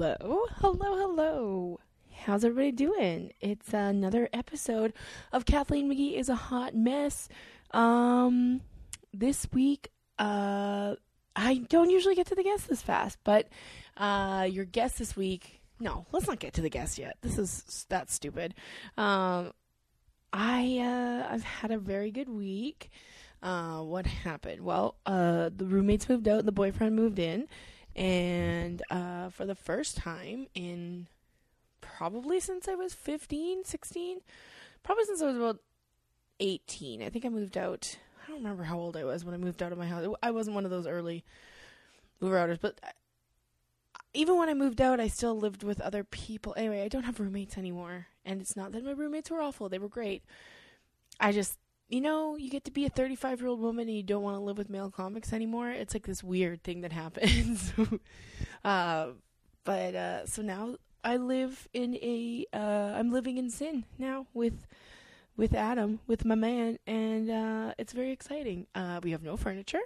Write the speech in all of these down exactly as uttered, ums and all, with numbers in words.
Hello, hello, hello. How's everybody doing? It's another episode of Kathleen McGee is a Hot Mess. Um, this week, uh, I don't usually get to the guest this fast, but uh, your guest this week. No, let's not get to the guest yet. This is that's stupid. Um, I uh, I've had a very good week. Uh, what happened? Well, uh, the roommates moved out, and the boyfriend moved in. And uh, for the first time in probably since I was fifteen, sixteen, probably since I was about eighteen. I think I moved out. I don't remember how old I was when I moved out of my house. I wasn't one of those early mover outers, but even when I moved out, I still lived with other people. Anyway, I don't have roommates anymore. And it's not that my roommates were awful. They were great. I just... You know, you get to be a thirty-five-year-old woman and you don't want to live with male comics anymore. It's like this weird thing that happens. uh, but, uh, so now I live in a, uh, I'm living in sin now with, with Adam, with my man, and, uh, it's very exciting. Uh, we have no furniture.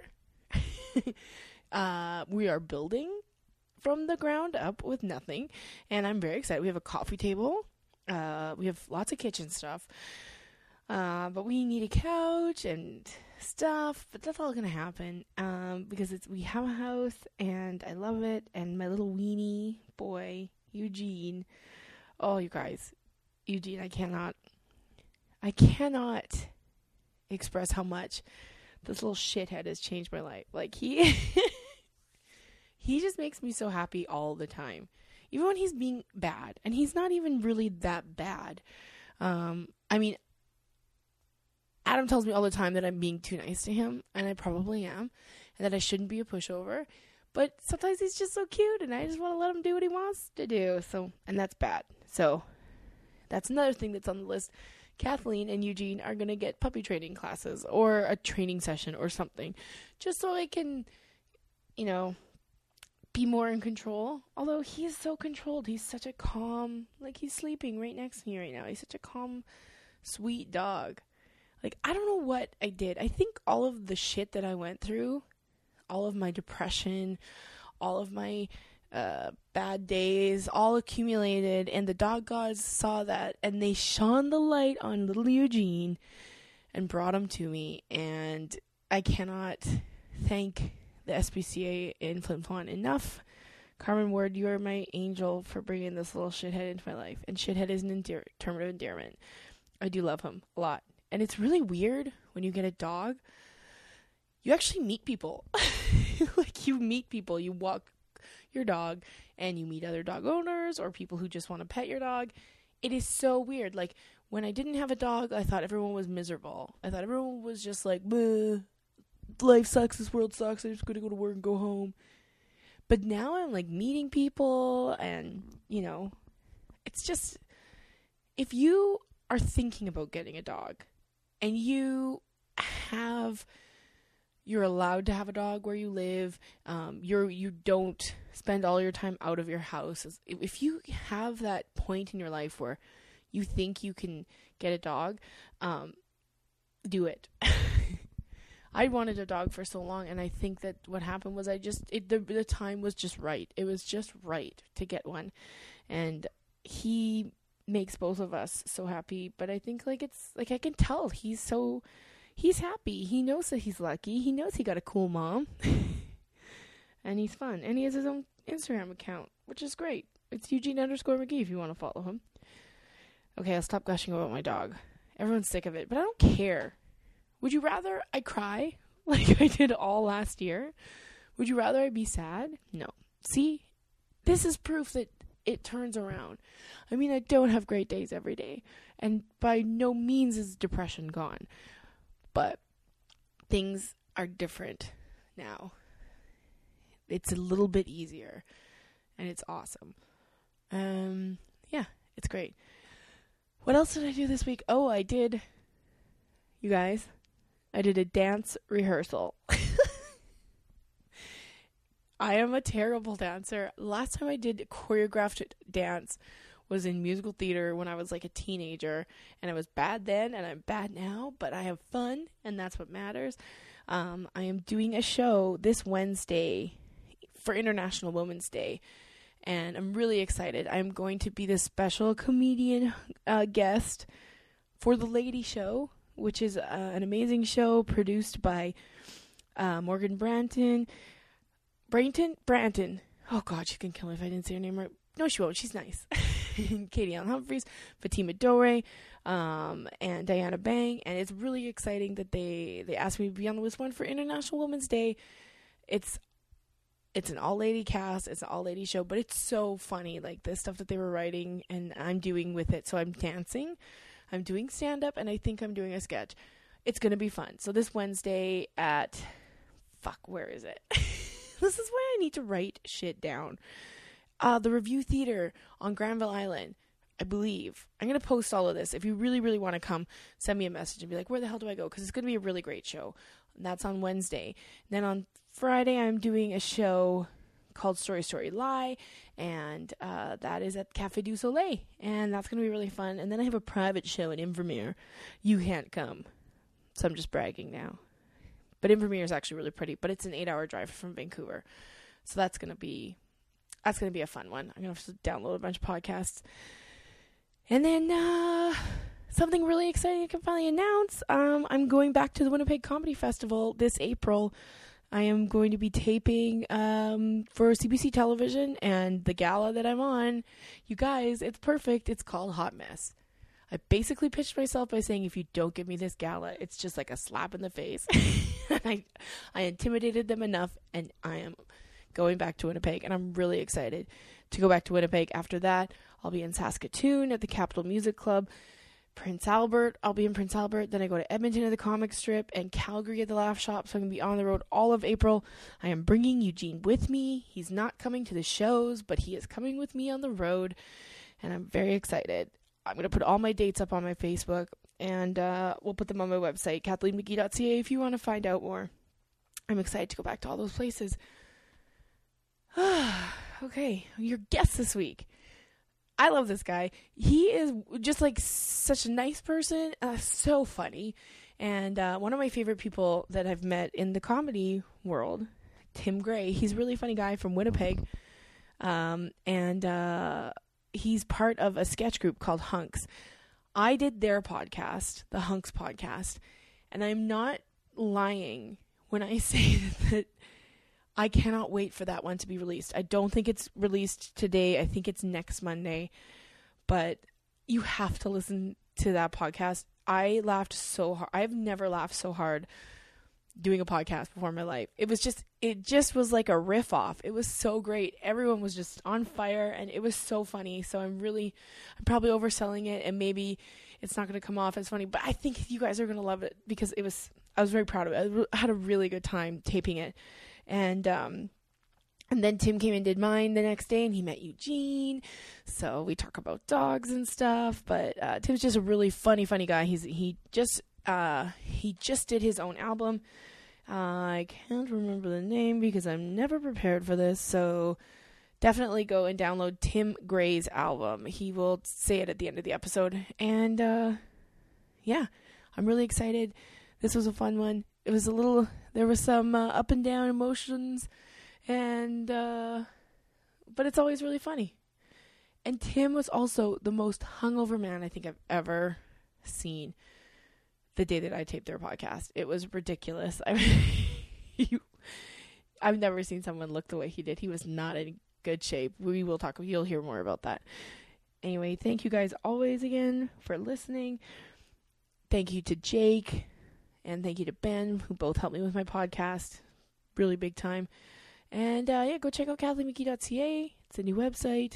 uh, we are building from the ground up with nothing, and I'm very excited. We have a coffee table. Uh, we have lots of kitchen stuff. Uh, but we need a couch and stuff, but that's all gonna happen, um, because it's, we have a house, and I love it, and my little weenie boy, Eugene, oh, you guys, Eugene, I cannot, I cannot express how much this little shithead has changed my life. Like, he, he just makes me so happy all the time, even when he's being bad, and he's not even really that bad. um, I mean, Adam tells me all the time that I'm being too nice to him, and I probably am, and that I shouldn't be a pushover, but sometimes he's just so cute, and I just want to let him do what he wants to do, so, and that's bad. So, that's another thing that's on the list. Kathleen and Eugene are going to get puppy training classes, or a training session, or something, just so I can, you know, be more in control, although he is so controlled. He's such a calm, like, he's sleeping right next to me right now. He's such a calm, sweet dog. Like, I don't know what I did. I think all of the shit that I went through, all of my depression, all of my uh, bad days, all accumulated, and the dog gods saw that, and they shone the light on little Eugene and brought him to me, and I cannot thank the S P C A in Flin Flon enough. Carmen Ward, you are my angel for bringing this little shithead into my life, and shithead is an endear- term of endearment. I do love him a lot. And it's really weird when you get a dog. You actually meet people. Like, you meet people. You walk your dog, and you meet other dog owners or people who just want to pet your dog. It is so weird. Like, when I didn't have a dog, I thought everyone was miserable. I thought everyone was just like, life sucks, this world sucks, I'm just going to go to work and go home. But now I'm, like, meeting people, and, you know, it's just, if you are thinking about getting a dog, and you have, you're allowed to have a dog where you live, um, you're, you don't spend all your time out of your house. If you have that point in your life where you think you can get a dog, um, do it. I wanted a dog for so long, and I think that what happened was I just, it, the, the time was just right. It was just right to get one. And he makes both of us so happy, but I think, like, it's, like, I can tell he's so, he's happy. He knows that he's lucky. He knows he got a cool mom. And he's fun. And he has his own Instagram account, which is great. It's Eugene underscore McGee if you want to follow him. Okay, I'll stop gushing about my dog. Everyone's sick of it, but I don't care. Would you rather I cry like I did all last year? Would you rather I be sad? No. See? This is proof that it turns around. I mean, I don't have great days every day, and by no means is depression gone, but things are different now. It's a little bit easier, and it's awesome. Um, yeah, it's great. What else did I do this week? Oh, I did, you guys, I did a dance rehearsal. I am a terrible dancer. Last time I did choreographed dance was in musical theater when I was like a teenager, and I was bad then and I'm bad now, but I have fun, and that's what matters. Um, I am doing a show this Wednesday for International Women's Day, and I'm really excited. I'm going to be the special comedian uh, guest for The Lady Show, which is uh, an amazing show produced by uh, Morgan Branton. Branton? Branton. Oh, God, she can kill me if I didn't say her name right. No, she won't. She's nice. Katie Allen Humphries, Fatima Dore, um, and Diana Bang. And it's really exciting that they, they asked me to be on the list one for International Women's Day. It's it's an all-lady cast. It's an all-lady show, but it's so funny, like the stuff that they were writing and I'm doing with it. So I'm dancing, I'm doing stand-up, and I think I'm doing a sketch. It's going to be fun. So this Wednesday at, fuck, where is it? This is why I need to write shit down. Uh, the Review Theater on Granville Island, I believe. I'm going to post all of this. If you really, really want to come, send me a message and be like, where the hell do I go? Because it's going to be a really great show. And that's on Wednesday. And then on Friday, I'm doing a show called Story Story Lie, and uh, that is at Café du Soleil, and that's going to be really fun. And then I have a private show in Invermere. You can't come, so I'm just bragging now. But Invermere is actually really pretty, but it's an eight-hour drive from Vancouver, so that's going to be that's going to be a fun one. I'm going to have to download a bunch of podcasts. And then uh, something really exciting I can finally announce. Um, I'm going back to the Winnipeg Comedy Festival this April. I am going to be taping um, for C B C Television, and the gala that I'm on, you guys, it's perfect. It's called Hot Mess. I basically pitched myself by saying, if you don't give me this gala, it's just like a slap in the face. I, I intimidated them enough, and I am going back to Winnipeg, and I'm really excited to go back to Winnipeg. After that, I'll be in Saskatoon at the Capitol Music Club. Prince Albert, I'll be in Prince Albert. Then I go to Edmonton at the Comic Strip and Calgary at the Laugh Shop. So I'm going to be on the road all of April. I am bringing Eugene with me. He's not coming to the shows, but he is coming with me on the road. And I'm very excited. I'm going to put all my dates up on my Facebook, and uh, we'll put them on my website, kathleen mcgee dot c a, if you want to find out more. I'm excited to go back to all those places. Okay, your guest this week. I love this guy. He is just like such a nice person, uh, so funny, and uh, one of my favorite people that I've met in the comedy world, Tim Gray. He's a really funny guy from Winnipeg, um, and uh, he's part of a sketch group called Hunks. I did their podcast, the Hunks podcast, and I'm not lying when I say that I cannot wait for that one to be released. I don't think it's released today. I think it's next Monday. But you have to listen to that podcast. I laughed so hard. I've never laughed so hard doing a podcast before in my life. It was just, it just was like a riff off. It was so great. Everyone was just on fire, and it was so funny. So I'm really, I'm probably overselling it, and maybe it's not going to come off as funny, but I think you guys are going to love it because it was, I was very proud of it. I had a really good time taping it. And, um, and then Tim came and did mine the next day, and he met Eugene. So we talk about dogs and stuff, but, uh, Tim's just a really funny, funny guy. He's, he just, uh, he just did his own album. Uh, I can't remember the name because I'm never prepared for this. So definitely go and download Tim Gray's album. He will say it at the end of the episode. And, uh, yeah, I'm really excited. This was a fun one. It was a little, there was some uh, up and down emotions, and, uh, but it's always really funny. And Tim was also the most hungover man I think I've ever seen the day that I taped their podcast. It was ridiculous. I mean, I've never seen someone look the way he did. He was not in good shape. We will talk, you'll hear more about that. Anyway, thank you guys always again for listening. Thank you to Jake. And thank you to Ben, who both helped me with my podcast. Really big time. And, uh, yeah, go check out kathleen mcgee dot c a. It's a new website.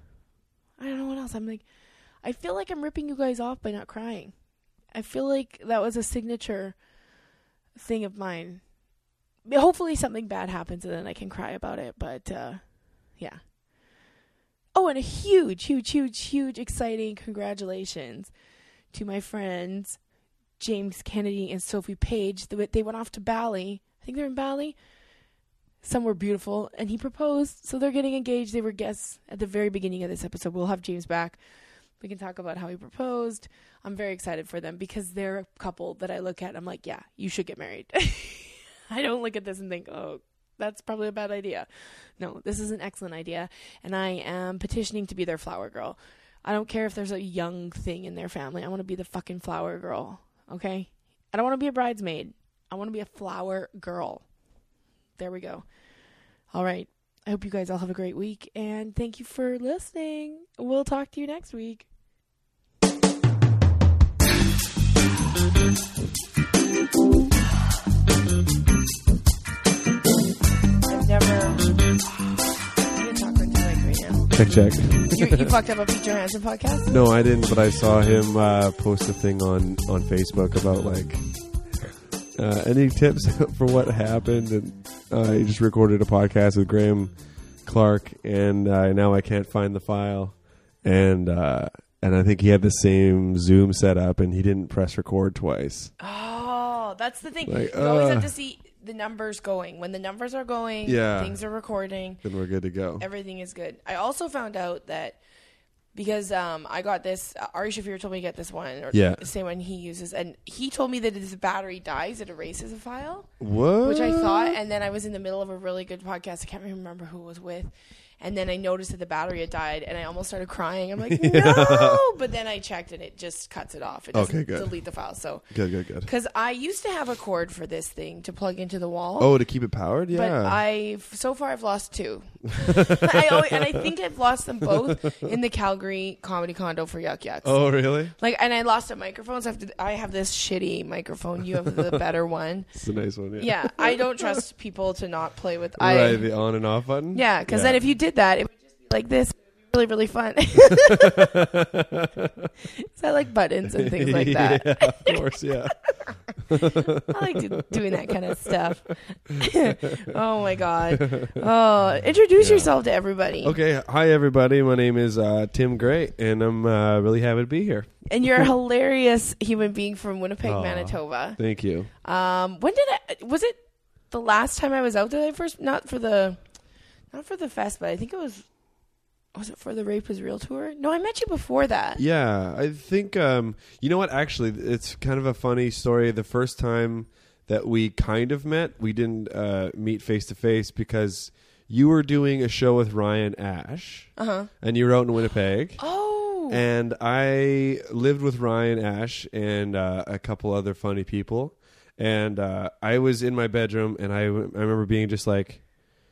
I don't know what else. I'm like, I feel like I'm ripping you guys off by not crying. I feel like that was a signature thing of mine. Hopefully something bad happens and then I can cry about it. But, uh, yeah. Oh, and a huge, huge, huge, huge, exciting congratulations to my friends James Kennedy and Sophie Page. They went off to Bali. I think they're in Bali. Somewhere beautiful. And he proposed. So they're getting engaged. They were guests at the very beginning of this episode. We'll have James back. We can talk about how he proposed. I'm very excited for them because they're a couple that I look at and I'm like, yeah, you should get married. I don't look at this and think, oh, that's probably a bad idea. No, this is an excellent idea. And I am petitioning to be their flower girl. I don't care if there's a young thing in their family. I want to be the fucking flower girl. Okay? I don't want to be a bridesmaid. I want to be a flower girl. There we go. All right. I hope you guys all have a great week. And thank you for listening. We'll talk to you next week. I've never... Check, check. you, you fucked up a Pete Johansson podcast? No, I didn't, but I saw him uh, post a thing on, on Facebook about, like, uh, any tips for what happened. And uh, he just recorded a podcast with Graham Clark, and uh, now I can't find the file. And uh, and I think he had the same Zoom setup, and he didn't press record twice. Oh, that's the thing. Like, you always uh, have to see the numbers going. When the numbers are going, yeah. things are recording. Then we're good to go. Everything is good. I also found out that because um, I got this, uh, Ari Shafir told me to get this one, or yeah. the same one he uses, and he told me that if the battery dies, it erases a file. What? Which I thought, and then I was in the middle of a really good podcast. I can't remember who it was with. And then I noticed that the battery had died, and I almost started crying. I'm like, yeah. no! But then I checked, and it just cuts it off. It doesn't okay, good. delete the file. So good, good, good. Because I used to have a cord for this thing to plug into the wall. Oh, to keep it powered? Yeah. But I, so far, I've lost two. I always, and I think I've lost them both in the Calgary Comedy Condo for Yuck Yucks. Oh, really? Like, and I lost a microphone, so I have, to, I have this shitty microphone. You have the better one. It's a nice one, yeah. Yeah, I don't trust people to not play with. Right, I, the on and off button? Yeah, because yeah. then if you did that, it would just be like this. Really, really fun. So I like buttons and things like that. Yeah, of course, yeah. I like do, doing that kind of stuff. Oh my god. Oh, introduce yeah. yourself to everybody. Okay, hi everybody. My name is uh, Tim Gray, and I'm uh, really happy to be here. And you're a hilarious human being from Winnipeg, Aww, Manitoba. Thank you. Um, when did I? Was it the last time I was out there? I first, not for the, not for the fest, but I think it was. Was it for the Rape is Real tour? No, I met you before that. Yeah, I think, um, you know what, actually, it's kind of a funny story. The first time that we kind of met, we didn't uh, meet face-to-face because you were doing a show with Ryan Ash, uh-huh. and you were out in Winnipeg. Oh. And I lived with Ryan Ash and uh, a couple other funny people. And uh, I was in my bedroom, and I, I remember being just like...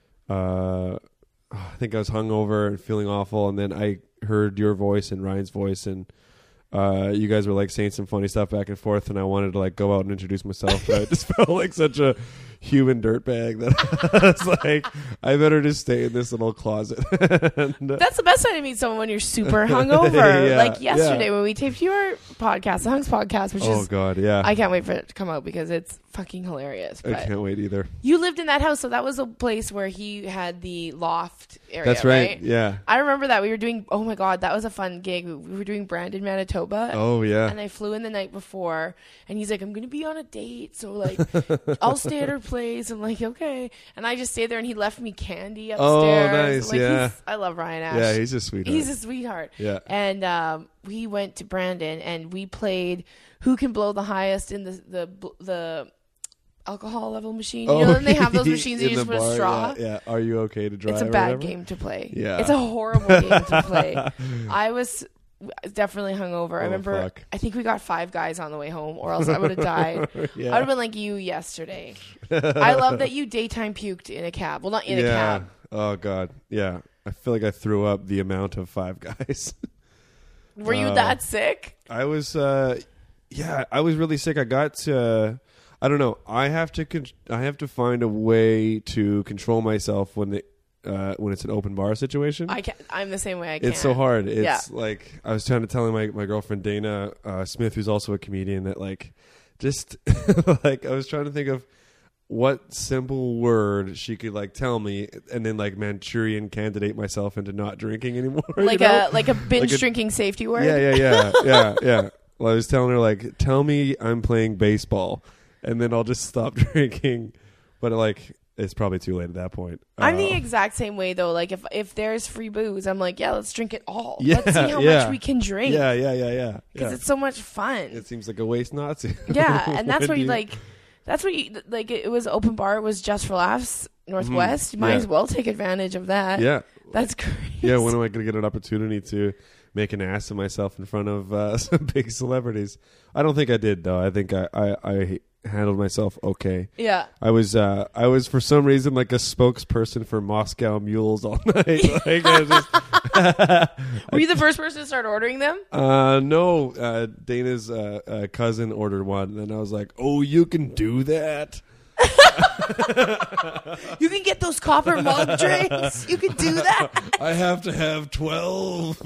Uh, I think I was hungover and feeling awful, and then I heard your voice and Ryan's voice, and uh, you guys were like saying some funny stuff back and forth, and I wanted to like go out and introduce myself, but I just felt like such a human dirtbag that I was like, I better just stay in this little closet. and, uh, That's the best time to meet someone when you're super hungover. yeah, like yesterday yeah. when we taped your podcast, the Hunks podcast, which oh is god, yeah, I can't wait for it to come out because it's fucking hilarious. I But can't wait either. you lived in that house, so that was a place where he had the loft area. That's right. right? Yeah. I remember that we were doing. Oh my god, that was a fun gig. We were doing Brandon, Manitoba. Oh yeah. And I flew in the night before, and he's like, "I'm gonna be on a date, so like, I'll stay at her place." I'm like, "Okay," and I just stayed there, and he left me candy upstairs. Oh, nice, like, yeah. he's, I love Ryan Ash. Yeah, he's a sweetheart. He's a sweetheart. Yeah. And um, we went to Brandon, and we played Who Can Blow the Highest in the the the alcohol level machine. You oh, know, and they have those machines you in just the put bar, a straw. Yeah, yeah. Are you okay to drive? It's a or bad whatever? game to play. Yeah. It's a horrible game to play. I was definitely hungover. I Oh, remember, fuck. I think we got five guys on the way home, or else I would have died. Yeah. I would have been like you yesterday. I love that you daytime puked in a cab. Well, not in yeah. a cab. Oh god. Yeah. I feel like I threw up the amount of Five Guys. Were you Uh, that sick? I was, uh, yeah, I was really sick. I got to, I don't know. I have to, con- I have to find a way to control myself when the, uh, when it's an open bar situation. I can't. I'm the same way. I can't. It's so hard. It's Yeah. like I was trying to tell my my girlfriend Dana uh, Smith, who's also a comedian, that like, just like I was trying to think of what simple word she could like tell me, and then like Manchurian candidate myself into not drinking anymore. Like you know? a like a binge Like a- drinking safety word. Yeah, yeah, yeah, yeah, yeah. Well, I was telling her like, tell me I'm playing baseball, and then I'll just stop drinking. But like, it's probably too late at that point. I'm Uh, the exact same way though. Like if if there's free booze, I'm like, yeah, let's drink it all. Yeah, let's see how yeah. much we can drink. Yeah, yeah, yeah, yeah. Because yeah. it's so much fun. It seems like a waste not to. Yeah, and that's When what you you- like. That's what you like. It was open bar. It was just for laughs. Northwest. You might Yeah. as well take advantage of that. Yeah. That's crazy. Yeah, when am I going to get an opportunity to make an ass of myself in front of uh, some big celebrities? I don't think I did, though. I think I, I, I handled myself okay. Yeah. I was, uh, I was for some reason like a spokesperson for Moscow Mules all night. Like, I was just Were you the first person to start ordering them? Uh, no, uh, Dana's uh, uh, cousin ordered one, and I was like, "Oh, you can do that." You can get those copper mug drinks. You can do that. I have to have twelve.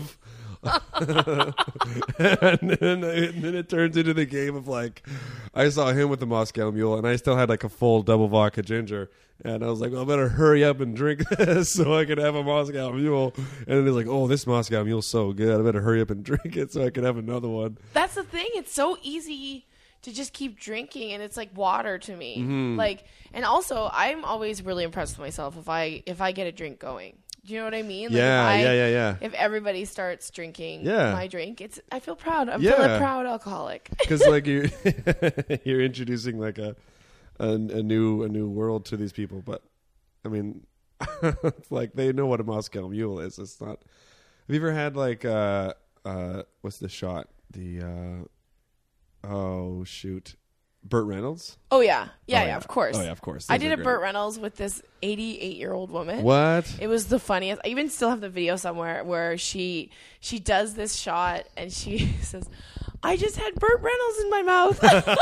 and, then, and then it turns into the game of like, I saw him with the Moscow Mule, and I still had like a full double vodka ginger, and I was like, well, I better hurry up and drink this so I can have a Moscow Mule. And then he's like, oh, this Moscow Mule's so good, I better hurry up and drink it so I can have another one. That's the thing. It's so easy to just keep drinking, and it's like water to me. Mm-hmm. Like, and also, I'm always really impressed with myself if I if I get a drink going. Do you know what I mean? Like Yeah, if I, yeah, yeah, yeah. If everybody starts drinking Yeah. my drink, it's I feel proud. I'm Yeah. feeling a proud alcoholic. Because like you, you're introducing like a, a a new a new world to these people. But I mean, it's like they know what a Moscow Mule is. It's not. Have you ever had like uh uh what's the shot? The uh oh shoot, Burt Reynolds. Oh yeah, yeah, Oh, yeah, yeah. Of course. Oh yeah, of course. I Those did are a great. Burt Reynolds with this eighty-eight-year-old woman. What? It was the funniest. I even still have the video somewhere where she she does this shot and she says, "I just had Burt Reynolds in my mouth."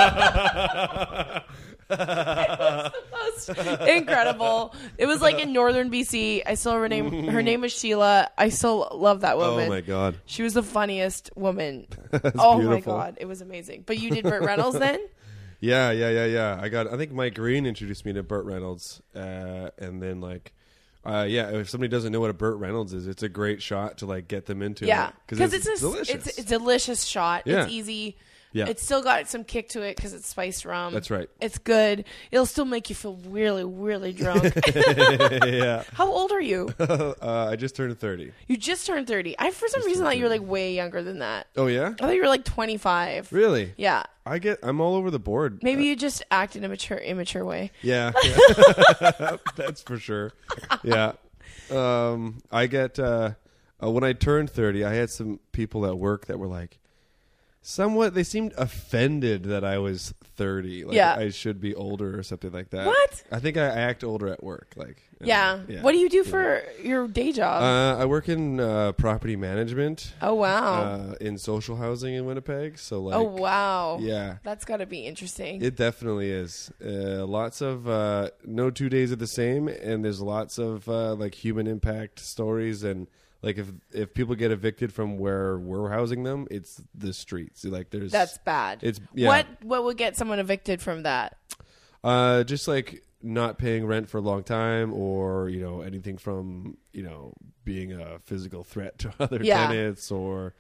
It was the most incredible. It was like in northern B C. I still her name. Her name was Sheila. I still love that woman. Oh my god. She was the funniest woman. That's Oh beautiful. my god, it was amazing. But you did Burt Reynolds then? Yeah, yeah, yeah, yeah. I got. I think Mike Green introduced me to Burt Reynolds, uh, and then like, uh, yeah. If somebody doesn't know what a Burt Reynolds is, it's a great shot to like get them into Yeah, it because it's, it's, a, delicious. it's a delicious shot. Yeah. It's easy. Yeah. It's still got some kick to it because it's spiced rum. That's right. It's good. It'll still make you feel really, really drunk. Yeah. How old are you? uh, I just turned thirty. You just turned thirty. I for some Just reason turned thought you were thirty. like way younger than that. Oh yeah. I thought you were like twenty-five. Really? Yeah. I get. I'm all over the board. Maybe Uh, you just act in a mature, immature way. yeah. yeah. That's for sure. Yeah. Um. I get. Uh, uh. When I turned thirty, I had some people at work that were like, somewhat. They seemed offended that I was thirty. Like Yeah. I should be older or something like that. What? I think I act older at work. Like. you Yeah. know, yeah. What do you do Yeah. for your day job? Uh, I work in uh, property management. oh wow. Uh, in social housing in Winnipeg. So like. oh wow. Yeah. That's got to be interesting. It definitely is. Uh, lots of uh, no two days are the same, and there's lots of uh, like human impact stories. And like if if people get evicted from where we're housing them, it's the streets. Like there's That's bad. it's yeah. What what would get someone evicted from that? Uh, just like not paying rent for a long time, or you know anything from you know being a physical threat to other Yeah. tenants, or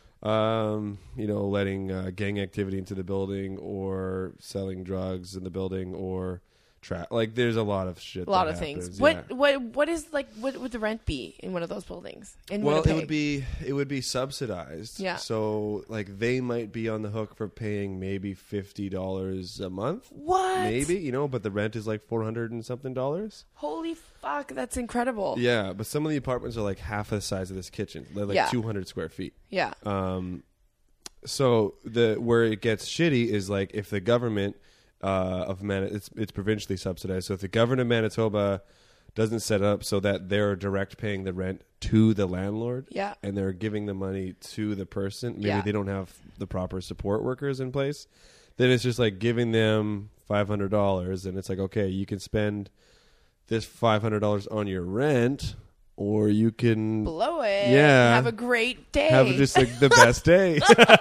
um, you know letting uh, gang activity into the building, or selling drugs in the building, or tra- like there's a lot of shit. A lot that of things. happens, What yeah. what what is like what would the rent be in one of those buildings in Well, Winnipeg? it would be it would be subsidized. Yeah. So like they might be on the hook for paying maybe fifty dollars a month. What? Maybe, you know, but the rent is like four hundred and something dollars. Holy fuck, that's incredible. Yeah, but some of the apartments are like half the size of this kitchen. They're like Yeah. two hundred square feet. Yeah. Um, so the where it gets shitty is like if the government uh, of Man, it's it's provincially subsidized. So if the government of Manitoba doesn't set up so that they're direct paying the rent to the landlord, Yeah. and they're giving the money to the person, maybe Yeah. they don't have the proper support workers in place, then it's just like giving them five hundred dollars, and it's like, okay, you can spend this five hundred dollars on your rent, or you can Blow it. Yeah. Have a great day. have just like the best day.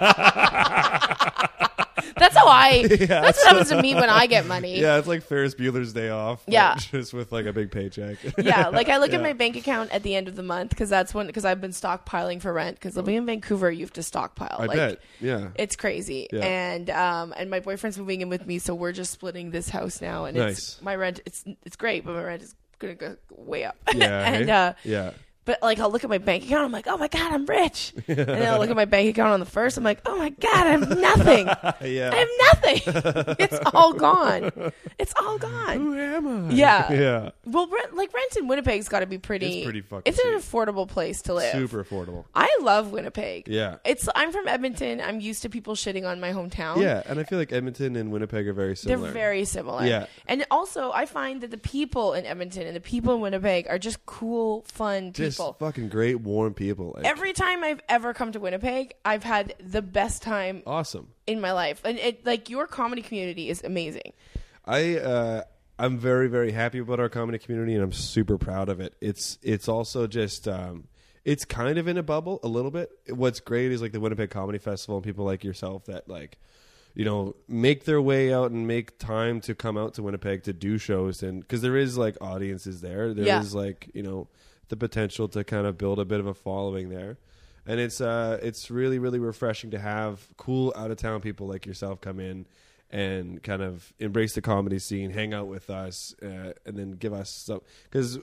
That's how I. Yeah, that's what happens to me when I get money. Yeah, it's like Ferris Bueller's Day Off. but Yeah. just with like a big paycheck. Yeah, like I look Yeah. at my bank account at the end of the month because that's when because I've been stockpiling for rent because living in Vancouver you have to stockpile. I like, bet. Yeah. It's crazy, Yeah. and um, and my boyfriend's moving in with me, so we're just splitting this house now, and Nice. it's my rent. It's it's great, but my rent is gonna go way up. Yeah. and hey? uh, yeah. But like I'll look at my bank account, I'm like, oh my god, I'm rich. And then I'll look at my bank account on the first, I'm like, oh my god, I have nothing. Yeah. I have nothing. It's all gone. It's all gone. Who am I? Yeah. Yeah. Well, rent, like rent in Winnipeg's got to be pretty. It's pretty fucking It's an cheap. affordable place to live. Super affordable. I love Winnipeg. Yeah. It's. I'm from Edmonton. I'm used to people shitting on my hometown. Yeah, and I feel like Edmonton and Winnipeg are very similar. They're very similar. Yeah. And also, I find that the people in Edmonton and the people in Winnipeg are just cool, fun Just people. fucking great, warm people. Like, Every time I've ever come to Winnipeg, I've had the best time awesome. in my life. And it, like, your comedy community is amazing. I uh, I'm very very happy about our comedy community, and I'm super proud of it. It's it's also just um, it's kind of in a bubble a little bit. What's great is like the Winnipeg Comedy Festival and people like yourself that like, you know, make their way out and make time to come out to Winnipeg to do shows, and because there is like audiences there, there Yeah. is like, you know, the potential to kind of build a bit of a following there. And it's uh it's really really refreshing to have cool out of town people like yourself come in and kind of embrace the comedy scene, hang out with us, uh, and then give us some, because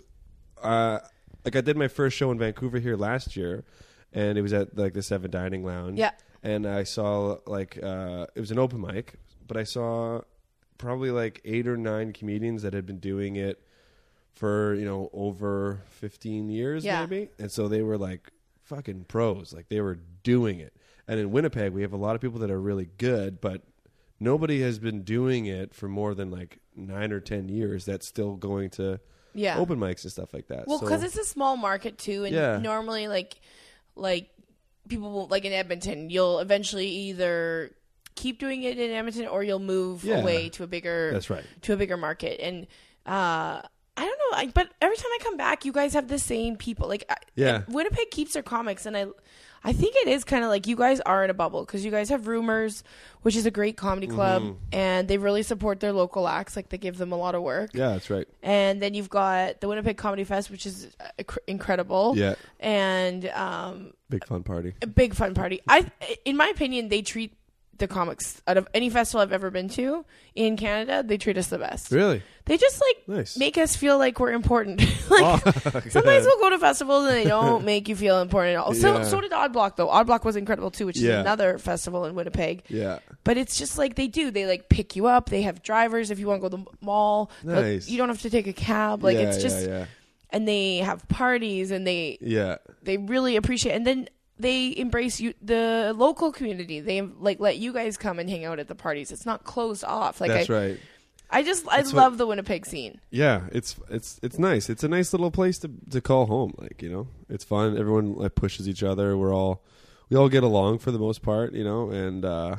uh like I did my first show in Vancouver here last year, and it was at like the Seven Dining Lounge. Yeah. And I saw like uh it was an open mic, but I saw probably like eight or nine comedians that had been doing it for, you know, over fifteen years Yeah. maybe. And so they were like fucking pros. Like they were doing it. And in Winnipeg, we have a lot of people that are really good, but nobody has been doing it for more than like nine or ten years that's still going to Yeah. open mics and stuff like that. Well, So- because it's a small market too, and Yeah. normally, like, like people will, like in Edmonton, you'll eventually either keep doing it in Edmonton or you'll move Yeah. away to a bigger That's right. to a bigger market. And uh, I don't know, I, but every time I come back, you guys have the same people. Like, I- Yeah. Winnipeg keeps their comics, and I, I think it is kind of like you guys are in a bubble because you guys have Rumors, which is a great comedy club, Mhm. and they really support their local acts. Like, they give them a lot of work. Yeah, that's right. And then you've got the Winnipeg Comedy Fest, which is uh, inc- incredible. Yeah. And um, Big fun party. a big fun party. I, in my opinion, they treat the comics out of any festival I've ever been to in Canada. They treat us the best. Really? They just like Nice. make us feel like we're important. like Oh, sometimes good. we'll go to festivals and they don't make you feel important at all. So Yeah. so did Odd Block though. Odd Block was incredible too, which is Yeah. another festival in Winnipeg. Yeah. But it's just like they do. They like pick you up. They have drivers if you want to go to the mall. Like, Nice. you don't have to take a cab. Like yeah, it's just yeah, and they have parties and they yeah. they really appreciate, and then they embrace you, the local community. They like let you guys come and hang out at the parties. It's not closed off. Like That's I, right. I just I That's what- love the Winnipeg scene. Yeah, it's it's it's nice. It's a nice little place to to call home. Like, you know, it's fun. Everyone like pushes each other. We're all we all get along for the most part. You know, and uh,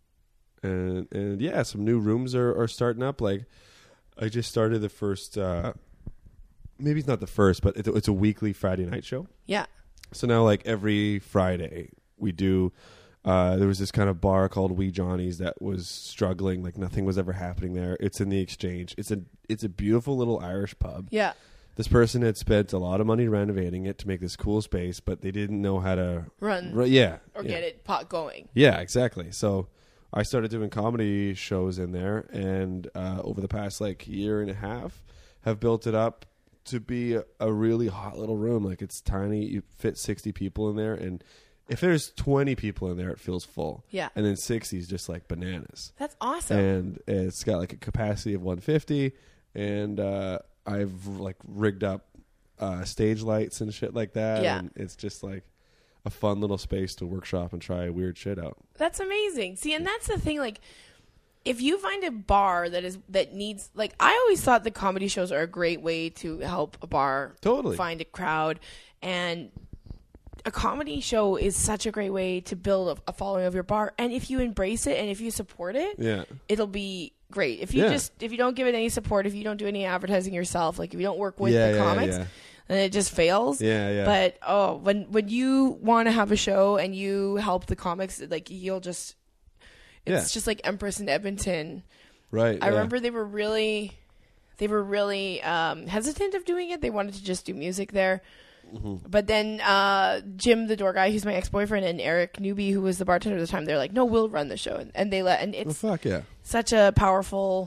and and yeah, some new rooms are are starting up. Like, I just started the first. Uh, maybe it's not the first, but it's a, it's a weekly Friday night show. Yeah. So now, like every Friday, we do. Uh, there was this kind of bar called Wee Johnny's that was struggling, like nothing was ever happening there. It's in the Exchange. It's a it's a beautiful little Irish pub. Yeah. This person had spent a lot of money renovating it to make this cool space, but they didn't know how to Run ru- yeah, or yeah. get it pot going. Yeah, exactly. So I started doing comedy shows in there, and uh, over the past like year and a half, have built it up to be a, a really hot little room. Like, it's tiny. You fit sixty people in there, and if there's twenty people in there, it feels full. Yeah. And then sixty is just like bananas. That's awesome. And it's got like a capacity of one hundred fifty, and uh, I've like rigged up uh, stage lights and shit like that. Yeah. And it's just like a fun little space to workshop and try weird shit out. That's amazing. See, and that's the thing, like, if you find a bar that is that needs, like, I always thought the comedy shows are a great way to help a bar Totally. find a crowd, and a comedy show is such a great way to build a, a following of your bar. And if you embrace it and if you support it, Yeah. it'll be great. If you Yeah. just if you don't give it any support, if you don't do any advertising yourself, like if you don't work with Yeah, the yeah, comics, yeah. then it just fails. Yeah, yeah. But oh, when when you want to have a show and you help the comics, like you'll just it's Yeah. just like Empress in Edmonton. Right. I yeah. remember they were really they were really um, hesitant of doing it. They wanted to just do music there. Mm-hmm. But then uh, Jim, the door guy, who's my ex-boyfriend, and Eric Newby, who was the bartender at the time, they're like, no, we'll run the show. And, and they let, and Oh, it's fuck yeah. such a powerful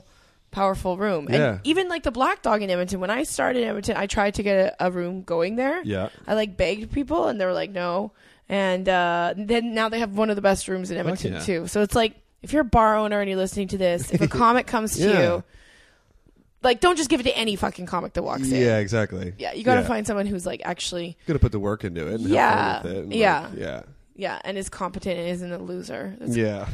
powerful room. And Yeah. even like the Black Dog in Edmonton, when I started in Edmonton, I tried to get a, a room going there. Yeah. I like begged people and they were like, no. And uh, then now they have one of the best rooms in Edmonton yeah. too. So it's like, if you're a bar owner and you're listening to this, if a comic comes to Yeah. you, like, don't just give it to any fucking comic that walks in. Yeah, exactly. Yeah, you got to Yeah. find someone who's like actually, You got to put the work into it. And Yeah. have fun with it and, like, Yeah. yeah. yeah, and is competent and isn't a loser. That's Yeah.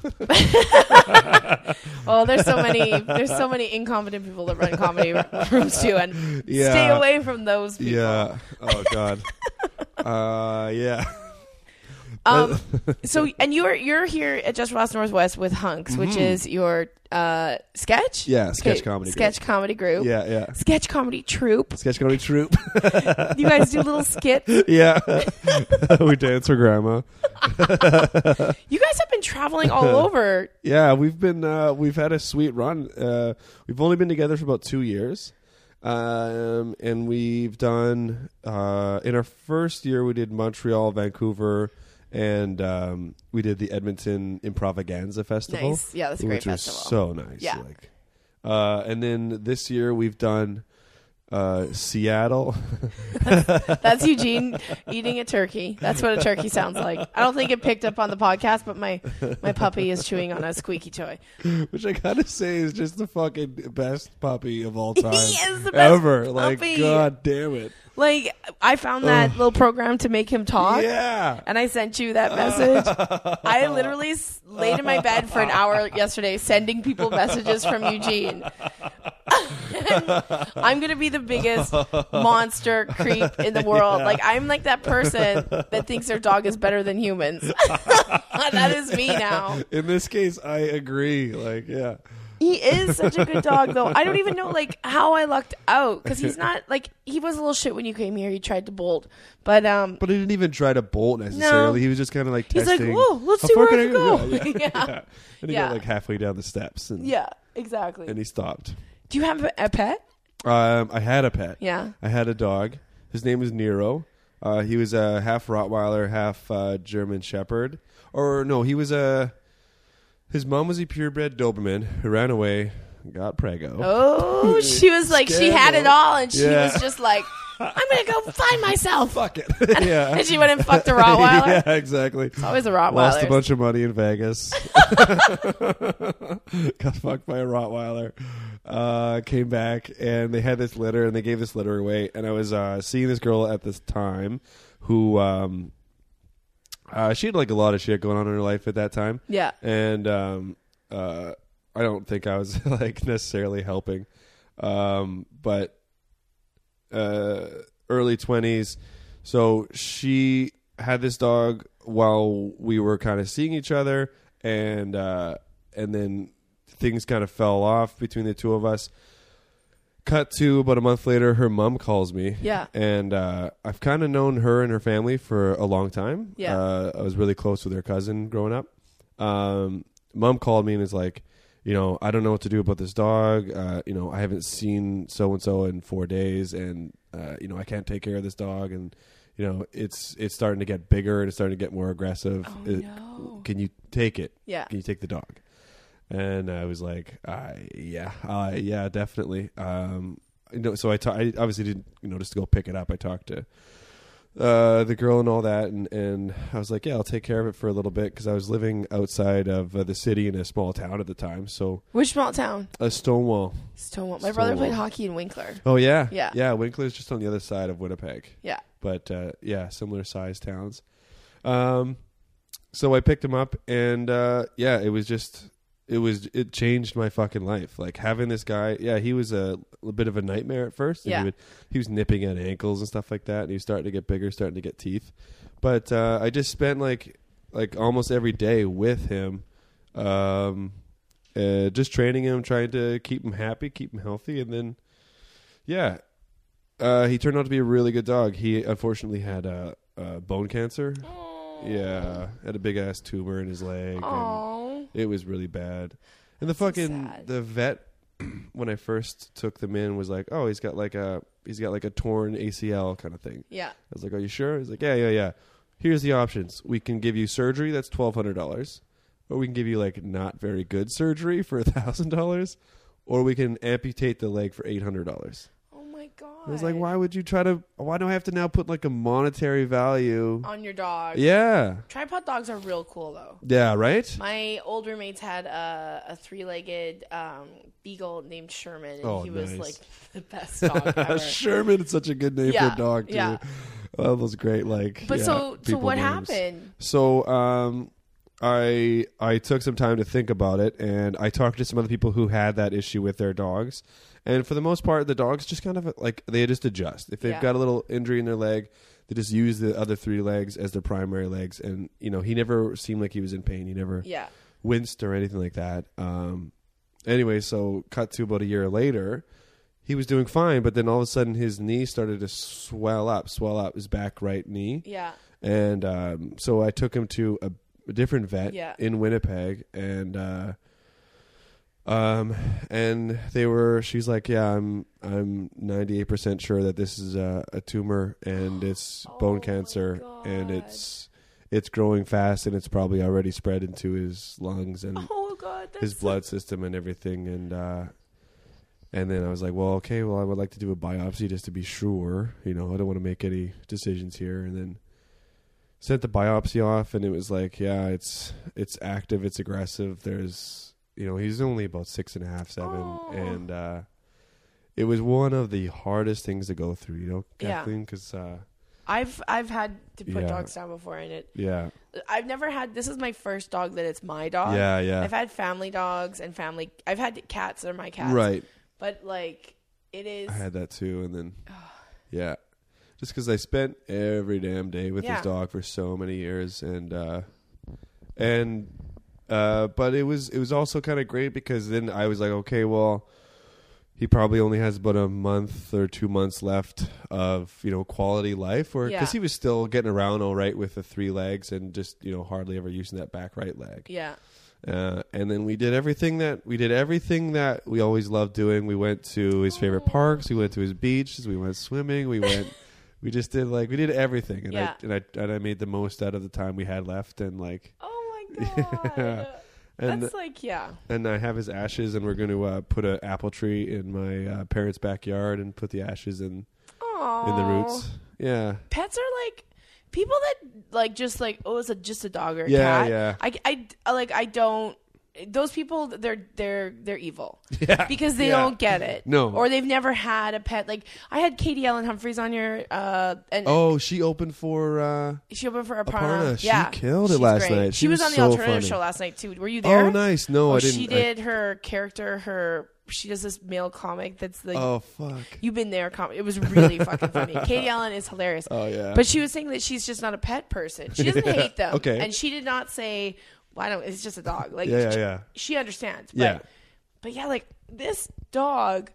Oh, there's so many there's so many incompetent people that run comedy rooms too, and Yeah. stay away from those people. Yeah. Oh God. uh, yeah. Um. So, and you're you're here at Just Ross Northwest with Hunks, which is your uh sketch. Yeah, sketch Okay, comedy. Sketch comedy group. Group. Yeah, yeah. Sketch comedy troupe. Sketch comedy troupe. You guys do little skits. Yeah. We dance for grandma. You guys have been traveling all over. Yeah, we've been uh, we've had a sweet run. Uh, we've only been together for about two years, um, and we've done uh, in our first year we did Montreal, Vancouver, and um, we did the Edmonton Improvaganza Festival. Nice. Yeah, that's a great which festival. was so nice. Yeah. Like, uh, and then this year we've done uh, Seattle. That's Eugene eating a turkey. That's what a turkey sounds like. I don't think it picked up on the podcast, but my my puppy is chewing on a squeaky toy. Which I gotta say is just the fucking best puppy of all time. He is the best ever. Like, puppy. God damn it. Like, I found that Ugh. little program to make him talk. Yeah. And I sent you that message. I literally s- laid in my bed for an hour yesterday sending people messages from Eugene. I'm going to be the biggest monster creep in the world. Yeah. Like, I'm like that person that thinks their dog is better than humans. That is me now. In this case, I agree. Like, yeah. He is such a good dog, though. I don't even know, like, how I lucked out. Because he's not, like, he was a little shit when you came here. He tried to bolt. But, um... But he didn't even try to bolt necessarily. No. He was just kind of like He's testing. like, whoa, let's how see far where I can can go. Yeah. Yeah. Yeah. And he Yeah. got like halfway down the steps. And, Yeah, exactly. And he stopped. Do you have a, a pet? Um, I had a pet. Yeah. I had a dog. His name was Nero. Uh, he was a half Rottweiler, half uh, German Shepherd. Or no, he was a... His mom was a purebred Doberman who ran away, got preggo. Oh, she was like, she had it all, and she Yeah. was just like, I'm going to go find myself. Fuck it. Yeah. And she went and fucked a Rottweiler. Yeah, exactly. It's always a Rottweiler. Lost a bunch of money in Vegas. Got fucked by a Rottweiler. Uh, came back and they had this litter and they gave this litter away. And I was uh, seeing this girl at this time who um, uh, she had like a lot of shit going on in her life at that time. Yeah. And um, uh, I don't think I was like necessarily helping. Um, but uh, early twenties. So she had this dog while we were kind of seeing each other, and uh, and then things kind of fell off between the two of us. Cut to about a month later, her mom calls me. Yeah. And uh, I've kind of known her and her family for a long time. Yeah. Uh, I was really close with her cousin growing up. Um, mom called me and is like, you know, I don't know what to do about this dog. Uh, you know, I haven't seen so-and-so in four days and, uh, you know, I can't take care of this dog. And, you know, it's it's starting to get bigger and it's starting to get more aggressive. Oh, It- no. Can you take it? Yeah. Can you take the dog? And I was like, uh, yeah, uh, yeah, definitely. Um, you know, so I, ta- I obviously didn't, you know, just to go pick it up. I talked to uh, the girl and all that, and, and I was like, yeah, I'll take care of it for a little bit because I was living outside of uh, the city in a small town at the time. So Which small town? a Stonewall. Stonewall. My brother Stonewall. played hockey in Winkler. Oh yeah, Yeah. yeah. Winkler's just on the other side of Winnipeg. Yeah. But uh, yeah, similar sized towns. Um, so I picked him up, and uh, yeah, it was just. It was. It changed my fucking life. Like having this guy. Yeah, he was a, a bit of a nightmare at first. And Yeah. He, would, he was nipping at ankles and stuff like that, and he was starting to get bigger, starting to get teeth. But uh, I just spent like like almost every day with him, um, uh, just training him, trying to keep him happy, keep him healthy, and then yeah, uh, he turned out to be a really good dog. He unfortunately had uh, uh, bone cancer. Yeah, had a big ass tumor in his leg. and Oh. It was really bad. And the So fucking sad. the vet when I first took them in was like, "Oh, he's got like a he's got like a torn A C L kind of thing." Yeah. I was like, "Are you sure?" He's like, "Yeah, yeah, yeah. Here's the options. We can give you surgery that's twelve hundred dollars, or we can give you like not very good surgery for a thousand dollars, or we can amputate the leg for eight hundred dollars. Oh my god! I was like, why would you try to? Why do I have to now put like a monetary value on your dog? Yeah. Tripod dogs are real cool though. Yeah. Right. My old roommates had a, a three-legged um, beagle named Sherman, and oh, he was nice. like the best dog ever. Sherman is such a good name yeah, for a dog too. Yeah. Oh, those great like. But yeah, so so what names. happened? So um. I I took some time to think about it, and I talked to some other people who had that issue with their dogs. And for the most part, the dogs just kind of like, they just adjust. If they've Yeah. got a little injury in their leg, they just use the other three legs as their primary legs. And, you know, he never seemed like he was in pain. He never Yeah. winced or anything like that. Um, anyway, so cut to about a year later, he was doing fine, but then all of a sudden his knee started to swell up, swell up, his back right knee. Yeah. And um, so I took him to a a different vet Yeah. in Winnipeg, and uh um and they were she's like, yeah, i'm i'm ninety-eight percent sure that this is a, a tumor, and it's Oh bone my cancer, and God. it's it's growing fast, and it's probably already spread into his lungs and Oh god, that's his blood system and everything. And uh and then I was like, well, okay, well, I would like to do a biopsy just to be sure, you know, I don't want to make any decisions here. And then sent the biopsy off, and it was like, yeah, it's it's active, it's aggressive. There's, you know, he's only about six and a half, seven, Oh. and uh, it was one of the hardest things to go through, you know, Yeah. Kathleen, because uh, I've I've had to put Yeah. dogs down before, and it. yeah, I've never had. This is my first dog that it's my dog. yeah, yeah, I've had family dogs and family. I've had cats that are my cats. right. But like, it is. I had that too, and then yeah, just because I spent every damn day with Yeah. this dog for so many years, and uh, and uh, but it was it was also kind of great because then I was like, okay, well, he probably only has about a month or two months left of, you know, quality life, or because Yeah. he was still getting around all right with the three legs and just, you know, hardly ever using that back right leg. Yeah. Uh, and then we did everything that we did everything that we always loved doing. We went to his favorite parks. We went to his beaches. We went swimming. We went. we just did like we did everything, and Yeah. I and I and I made the most out of the time we had left, and like Oh my god. and That's like yeah. and I have his ashes, and we're going to uh, put an apple tree in my uh, parents' backyard and put the ashes in Aww. in the roots. Yeah. Pets are like people that like just like oh it's a just a dog or a Yeah, cat. yeah. I, I like I don't. Those people they're they're they're evil. Yeah. Because they Yeah. don't get it. No. Or they've never had a pet. Like I had Katie Ellen Humphreys on your uh and Oh, she opened for uh, she opened for Aparna. Aparna. She Yeah. killed it She's last great. night. She, She was, was on the so alternative funny. show last night too. Were you there? Oh, nice. No, Oh, I didn't. she I- did her character, her she does this male comic that's like oh fuck. you've been there comic. It was really fucking funny. Katie Ellen is hilarious. Oh yeah. But she was saying that she's just not a pet person. She doesn't hate them. Okay. And she did not say, well, I don't, it's just a dog. Like, yeah, yeah, she, yeah. she understands. But, Yeah. But yeah, like this dog,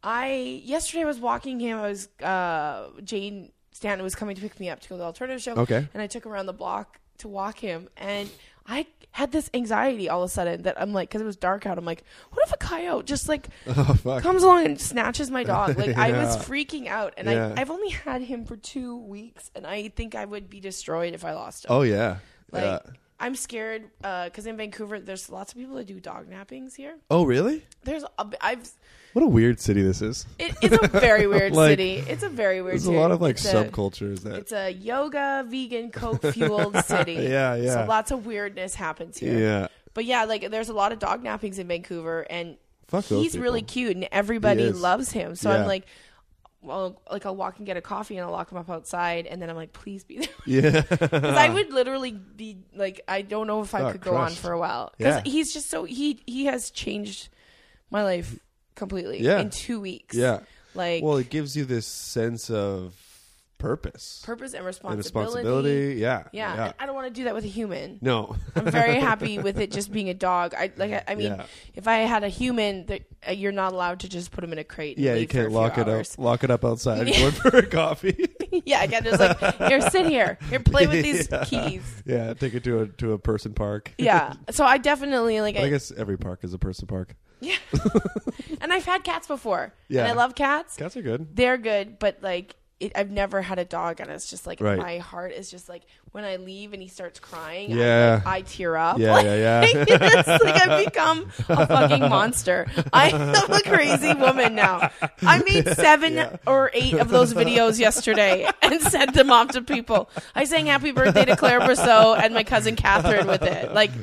I, yesterday I was walking him. I was, uh, Jane Stanton was coming to pick me up to go to the alternative show. Okay. And I took him around the block to walk him. And I had this anxiety all of a sudden that I'm like, because it was dark out, I'm like, what if a coyote just like Oh fuck. comes along and snatches my dog? Like I was Yeah. freaking out, and Yeah. I I've only had him for two weeks, and I think I would be destroyed if I lost him. Oh yeah. like yeah. I'm scared because in Vancouver there's lots of people that do dog nappings here. Oh really? There's a, I've What a weird city this is. it, it's a very weird Like, city. It's a very weird. There's a city. lot of like It's a- subcultures that. It's a yoga, vegan, coke fueled city. Yeah, yeah. So lots of weirdness happens here. Yeah. But yeah, like there's a lot of dog nappings in Vancouver, and Fuck those he's really people. cute, and everybody He is. loves him. So Yeah. I'm like, well, like I'll walk and get a coffee, and I'll lock him up outside, and then I'm like, please be there, Yeah. because I would literally be like, I don't know if I Oh, could go on crushed. for a while, because Yeah. he's just so he he has changed my life completely Yeah. in two weeks. Yeah. like Well, it gives you this sense of purpose purpose and and responsibility. responsibility. Yeah. Yeah, and I don't want to do that with a human. No. I'm very happy with it just being a dog. I like. I, I mean, Yeah. if I had a human, that uh, you're not allowed to just put him in a crate. And Yeah, you leave for can't a few lock it hours. up. Lock it up outside and Yeah. go in for a coffee. Yeah, I can't just like here, sit here, here, play with these Yeah. keys. Yeah, take it to a to a person park. Yeah, so I definitely like. But I, I guess every park is a person park. yeah, and I've had cats before. Yeah. and I love cats. Cats are good. They're good, but like it, I've never had a dog, and it's just like Right. my heart is just like when I leave and he starts crying, Yeah. I, like, I tear up. Yeah, like, yeah, yeah. It's like I've become a fucking monster. I am a crazy woman now. I made seven Yeah. or eight of those videos yesterday and sent them off to people. I sang happy birthday to Claire Brousseau and my cousin Catherine with it. Like,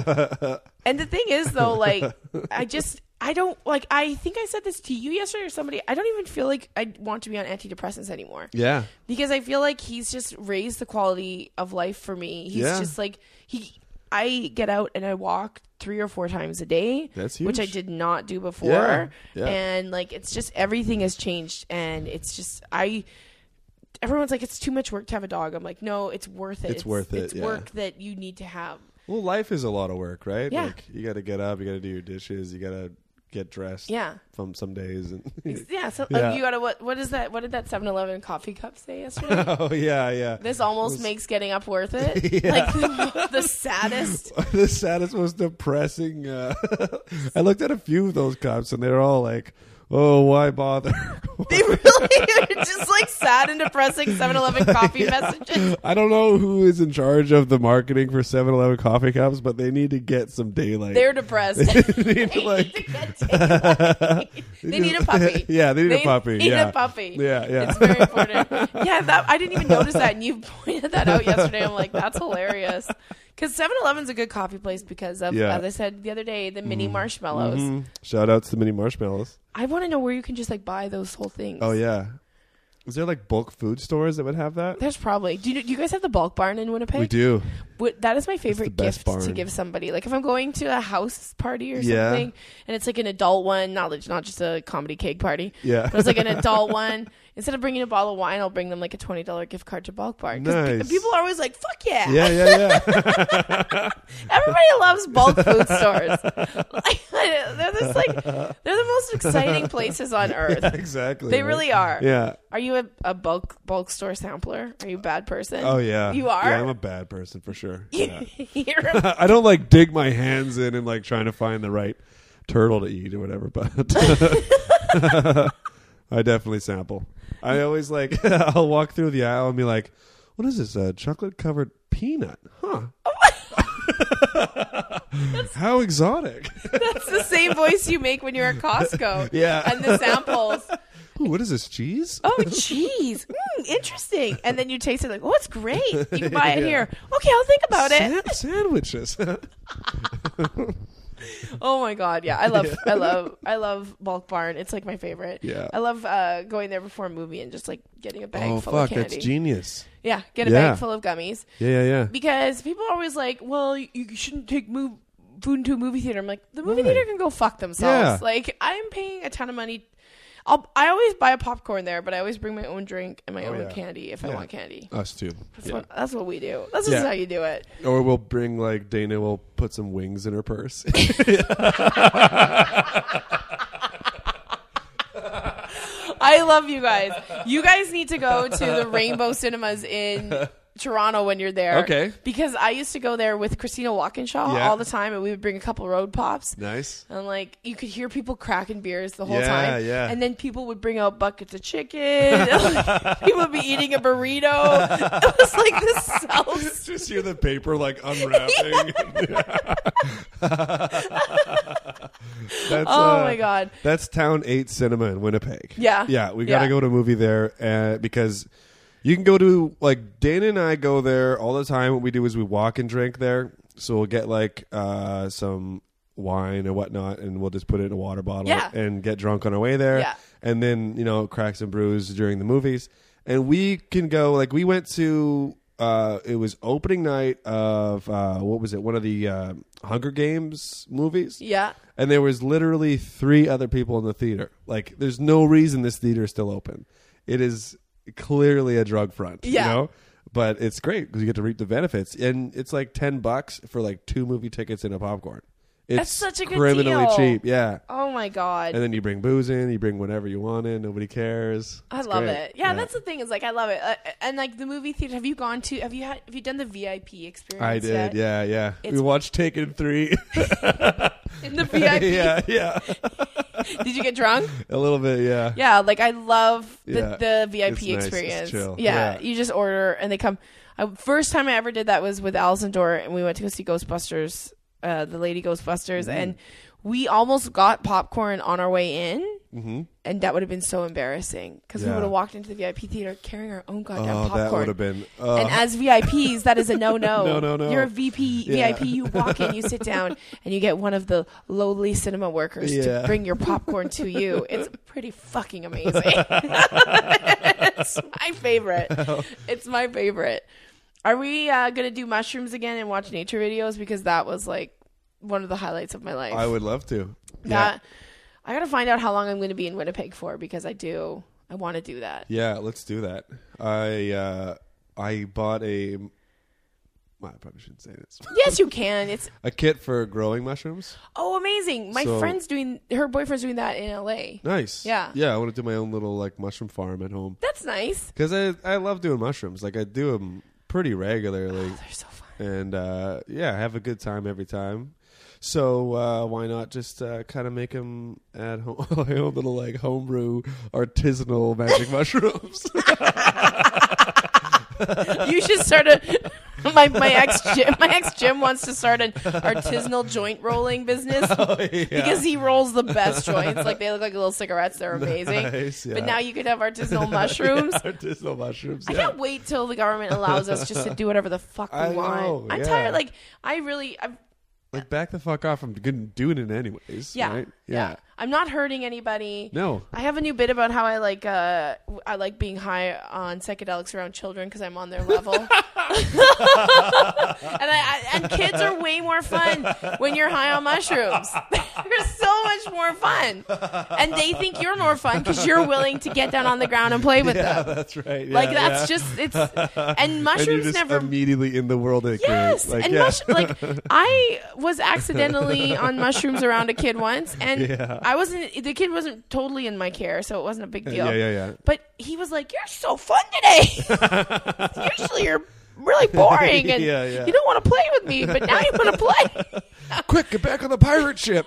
and the thing is though, like, I just, I don't, like, I think I said this to you yesterday or somebody, I don't even feel like I want to be on antidepressants anymore. Yeah. Because I feel like he's just raised the quality of life for me. He's Yeah. just like, he, I get out and I walk three or four times a day. That's huge. Which I did not do before. Yeah. Yeah. And like, it's just, everything has changed. And it's just, I, everyone's like, it's too much work to have a dog. I'm like, no, it's worth it. It's worth it, It's yeah. work that you need to have. Well, life is a lot of work, right? Yeah. Like you got to get up, you got to do your dishes, you got to get dressed. Yeah. From some days and Yeah. So Yeah. Uh, you gotta, what, what is that? What did that seven eleven coffee cup say yesterday? Oh yeah, yeah. This almost was- makes getting up worth it. Yeah. Like the, the saddest. The saddest, most depressing. Uh, I looked at a few of those cups, and they're all like, "Oh, why bother?" They really are just like sad and depressing seven eleven coffee messages. I don't know who is in charge of the marketing for seven eleven coffee cups, but they need to get some daylight. They're depressed. They need to, They like- need to get daylight. They need a puppy. Yeah, they need They a puppy. need yeah. a puppy. Yeah, yeah. It's very important. Yeah, that I didn't even notice that, and you pointed that out yesterday. I'm like, that's hilarious. Because seven eleven's a good coffee place because of, Yeah. as I said the other day, the mini marshmallows. Mhm. Shout outs to mini marshmallows. I want to know where you can just like buy those whole things. Oh yeah. Is there like bulk food stores that would have that? There's probably. Do you, do you guys have the bulk barn in Winnipeg? We do. What, that is my favorite the best gift to barn. give somebody. Like if I'm going to a house party or Yeah. something, and it's like an adult one, not like- not just a comedy cake party, Yeah. but it's like an adult one. Instead of bringing a bottle of wine, I'll bring them like a twenty dollar gift card to Bulk Barn. 'Cause pe- Nice. people are always like, "Fuck yeah!" Yeah, yeah, yeah. Everybody loves bulk food stores. Like, they're just like they're the most exciting places on earth. Exactly. They right? really are. Yeah. Are you a, a bulk bulk store sampler? Are you a bad person? Oh yeah. You are? Yeah, I'm a bad person for sure. Yeah. You're a- I don't like dig my hands in and like trying to find the right turtle to eat or whatever, but I definitely sample. I always like I'll walk through the aisle and be like, "What is this? A chocolate covered peanut? Huh? How exotic!" That's the same voice you make when you're at Costco. Yeah. And the samples. Ooh, what is this, cheese? Oh, cheese. Mm, interesting. And then you taste it like, oh, it's great. You can buy it Yeah. here. Okay, I'll think about it. Sa- sandwiches. Oh my god, yeah. I love I love I love Bulk Barn. It's like my favorite. Yeah. I love uh, going there before a movie and just like getting a bag Oh full fuck, of candy. that's genius. Yeah, get a Yeah. bag full of gummies. Yeah, yeah, yeah. Because people are always like, well, you, you shouldn't take move, food into a movie theater. I'm like, the movie Why? theater can go fuck themselves. Yeah. Like, I'm paying a ton of money. I'll, I always buy a popcorn there, but I always bring my own drink and my Oh, own yeah. candy if I Yeah. want candy. Us too. That's, Yeah. what, that's what we do. That's just Yeah. how you do it. Or we'll bring like Dana will put some wings in her purse. I love you guys. You guys need to go to the Rainbow Cinemas in Toronto when you're there. Okay. Because I used to go there with Christina Walkinshaw Yeah. all the time, and we would bring a couple road pops. Nice. And like you could hear people cracking beers the whole Yeah, time. yeah. And then people would bring out buckets of chicken. And, like, people would be eating a burrito. It was like this South. Just hear the paper like unwrapping. That's, Oh uh, my god. That's Town eight Cinema in Winnipeg. Yeah. Yeah, we got to Yeah. go to a movie there uh, because you can go to, like, Dana and I go there all the time. What we do is we walk and drink there. So we'll get, like, uh, some wine or whatnot, and we'll just put it in a water bottle Yeah. and get drunk on our way there. Yeah. And then, you know, crack some brews during the movies. And we can go, like, we went to, uh, it was opening night of, uh, what was it, one of the uh, Hunger Games movies. Yeah. And there was literally three other people in the theater. Like, there's no reason this theater is still open. It is clearly a drug front, Yeah. you know? But it's great because you get to reap the benefits. And it's like ten bucks for like two movie tickets and a popcorn. It's That's such a good criminally deal. cheap, yeah. Oh my god. And then you bring booze in, you bring whatever you want in, nobody cares. I It's love great. it. Yeah, that's the thing is like I love it. Uh, and like the movie theater, have you gone to? Have you had? Have you done the V I P experience? I did, yet? yeah, yeah. It's- We watched Taken three. In the V I P. yeah, yeah. Did you get drunk? A little bit, yeah. Yeah, like I love the, Yeah. the V I P It's nice. It's experience. chill. Yeah, Yeah. you just order and they come. I, first time I ever did that was with Alison Dor, and we went to go see Ghostbusters, uh, the Lady Ghostbusters, Mm-hmm. and we almost got popcorn on our way in, Mm-hmm. and that would have been so embarrassing because we Yeah. would have walked into the V I P theater carrying our own goddamn Oh, that popcorn. would have been. Uh, And as V I Ps, that is a no-no. No, no, no. You're a V P, Yeah. V I P. You walk in, you sit down, and you get one of the lowly cinema workers Yeah. to bring your popcorn to you. It's pretty fucking amazing. It's my favorite. It's my favorite. Are we uh, going to do mushrooms again and watch nature videos? Because that was like one of the highlights of my life. I would love to. That Yeah. I got to find out how long I'm going to be in Winnipeg for because I do. I want to do that. Yeah, let's do that. I uh, I bought a. Well, I probably shouldn't say this. Yes, you can. It's A kit for growing mushrooms. oh amazing. My So- friend's doing. Her boyfriend's doing that in L A. Nice. Yeah. Yeah, I want to do my own little like mushroom farm at home That's nice. because I I love doing mushrooms. Like I do them pretty regularly, Oh, they're so fun. and uh, yeah, I have a good time every time. So uh, why not just uh, kind of make them at home, my own little like homebrew artisanal magic mushrooms? You should start a. My my ex Jim my ex Jim wants to start an artisanal joint rolling business Oh, yeah. because he rolls the best joints. Like they look like little cigarettes. They're amazing. Nice, yeah. But now you could have artisanal mushrooms. Yeah, artisanal mushrooms. I Yeah. can't wait till the government allows us just to do whatever the fuck we I want. know, I'm yeah. tired. Like I really. I'm, Like back the fuck off from good- doing it anyways. yeah, Right? yeah. I'm not hurting anybody. No. I have a new bit about how I like uh I like being high on psychedelics around children because I'm on their level. and I, I and kids are way more fun when you're high on mushrooms. They're so much more fun, and they think you're more fun because you're willing to get down on the ground and play with Yeah, them. that's right. Yeah, Like that's yeah. just it's and And you're mushrooms just never. immediately in the world it Yes, creates. Like, and yeah. mush, like I was accidentally on mushrooms around a kid once, and Yeah. I wasn't. The kid wasn't totally in my care, so it wasn't a big deal. Yeah, yeah, yeah. But he was like, "You're so fun today. Usually you're really boring, and Yeah, yeah. you don't want to play with me, but now you want to play." Quick, get back on the pirate ship.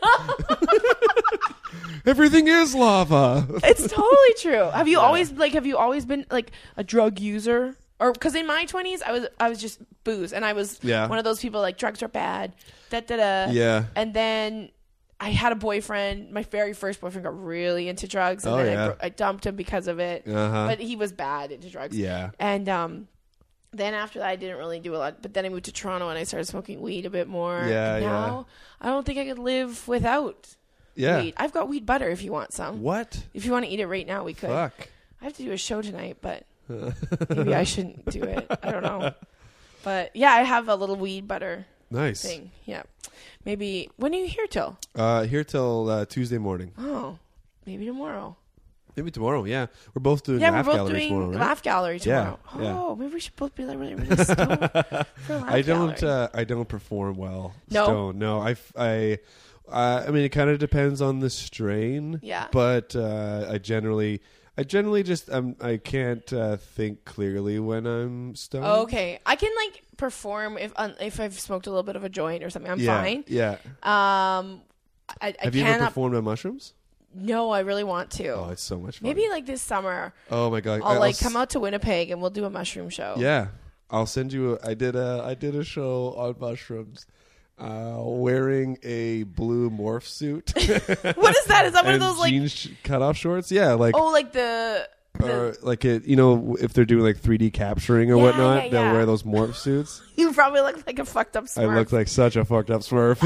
Everything is lava. It's totally true. Have you always like? Have you always been like a drug user? Or because in my twenties, I was I was just booze, and I was Yeah. one of those people like drugs are bad. Da da da. Yeah. And then I had a boyfriend. My very first boyfriend got really into drugs, and Oh, then yeah. I, bro- I dumped him because of it. Uh-huh. But he was bad into drugs. Yeah. And um, then after that, I didn't really do a lot. But then I moved to Toronto, and I started smoking weed a bit more. Yeah, and yeah. now I don't think I could live without Yeah. weed. I've got weed butter if you want some. What? If you want to eat it right now, we could. Fuck. I have to do a show tonight, but maybe I shouldn't do it. I don't know. But yeah, I have a little weed butter Nice. thing. Yeah. Maybe when are you here till? Uh, here till uh, Tuesday morning. Oh, maybe tomorrow. Maybe tomorrow. Yeah, we're both doing Yeah, Laugh we're both Gallery doing tomorrow, right? Laugh Gallery Yeah, tomorrow. yeah. Oh, maybe we should both be like really, really stoned for Laugh I don't. Gallery. Uh, I don't perform well. No? Stone. No. I. f- I. Uh, I mean, it kind of depends on the strain. Yeah. But uh, I generally. I generally just. Um, I can't uh, think clearly when I'm stoned. Oh, okay, I can like perform if um, if I've smoked a little bit of a joint or something. I'm yeah, fine. Yeah. Um, I, I Have you ever cannot. performed on mushrooms? No, I really want to. Oh, it's so much fun. Maybe like this summer, Oh my god. I'll like s- come out to Winnipeg and we'll do a mushroom show. Yeah, I'll send you. A, I did a. I did a show on mushrooms, uh, wearing a blue morph suit. What is that? Is that one of and those like? jeans sh- cutoff shorts? Yeah, like Oh, like the. the or like it. You know, if they're doing like three D capturing or Yeah, whatnot, yeah, they'll yeah. wear those morph suits. you probably look like a fucked up I Smurf. look like such a fucked up Smurf.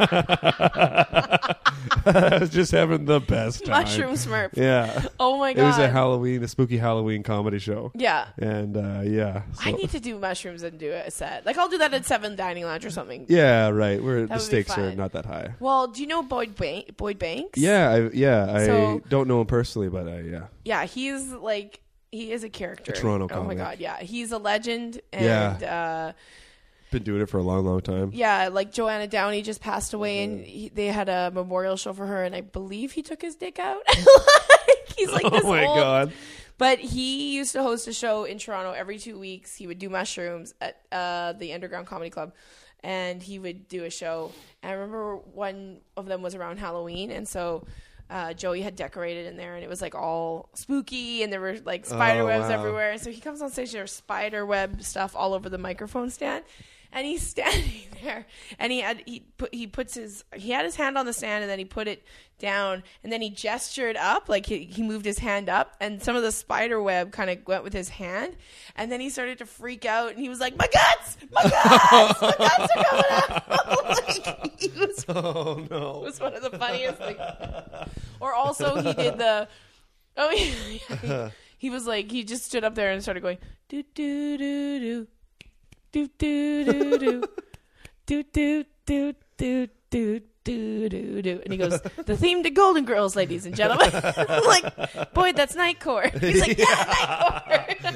I was just having the best time. mushroom Smurf. Yeah, Oh my it god. was a Halloween, a spooky Halloween comedy show. yeah. And uh, yeah, I so- need to do mushrooms and do a set. Like I'll do that at Seven Dining Lounge or something. yeah, right. Where That the would be stakes are fun. not that high. Well, do you know Boyd ba- Boyd Banks? Yeah, I, yeah. I So- don't know him personally, but I, yeah. Yeah, he's like he is a character. A Toronto Oh my comic. god, yeah, he's a legend. And Yeah. uh, Been doing it for a long, long time. yeah, like Joanna Downey just passed away, Mm-hmm. and he, they had a memorial show for her, and I believe he took his dick out. Like, he's like this oh my old. god. But he used to host a show in Toronto every two weeks. He would do mushrooms at uh, the Underground Comedy Club, and he would do a show. And I remember one of them was around Halloween, and so uh, Joey had decorated in there, and it was like all spooky, and there were like spider Oh, webs wow. everywhere. And so he comes on stage, there's spider web stuff all over the microphone stand. And he's standing there, and he had he put he puts his he had his hand on the stand, and then he put it down, and then he gestured up, like he, he moved his hand up, and some of the spider web kind of went with his hand, and then he started to freak out, and he was like, "My guts, my guts, my guts are coming out!" Like, he was, Oh no! it was one of the funniest things. Or also he did the oh yeah, he, he was like he just stood up there and started going do do do do. Do do do do do do do do do do do do, and he goes, "The theme to Golden Girls, ladies and gentlemen." I'm like, boy, that's Night Court. He's like, yeah, Night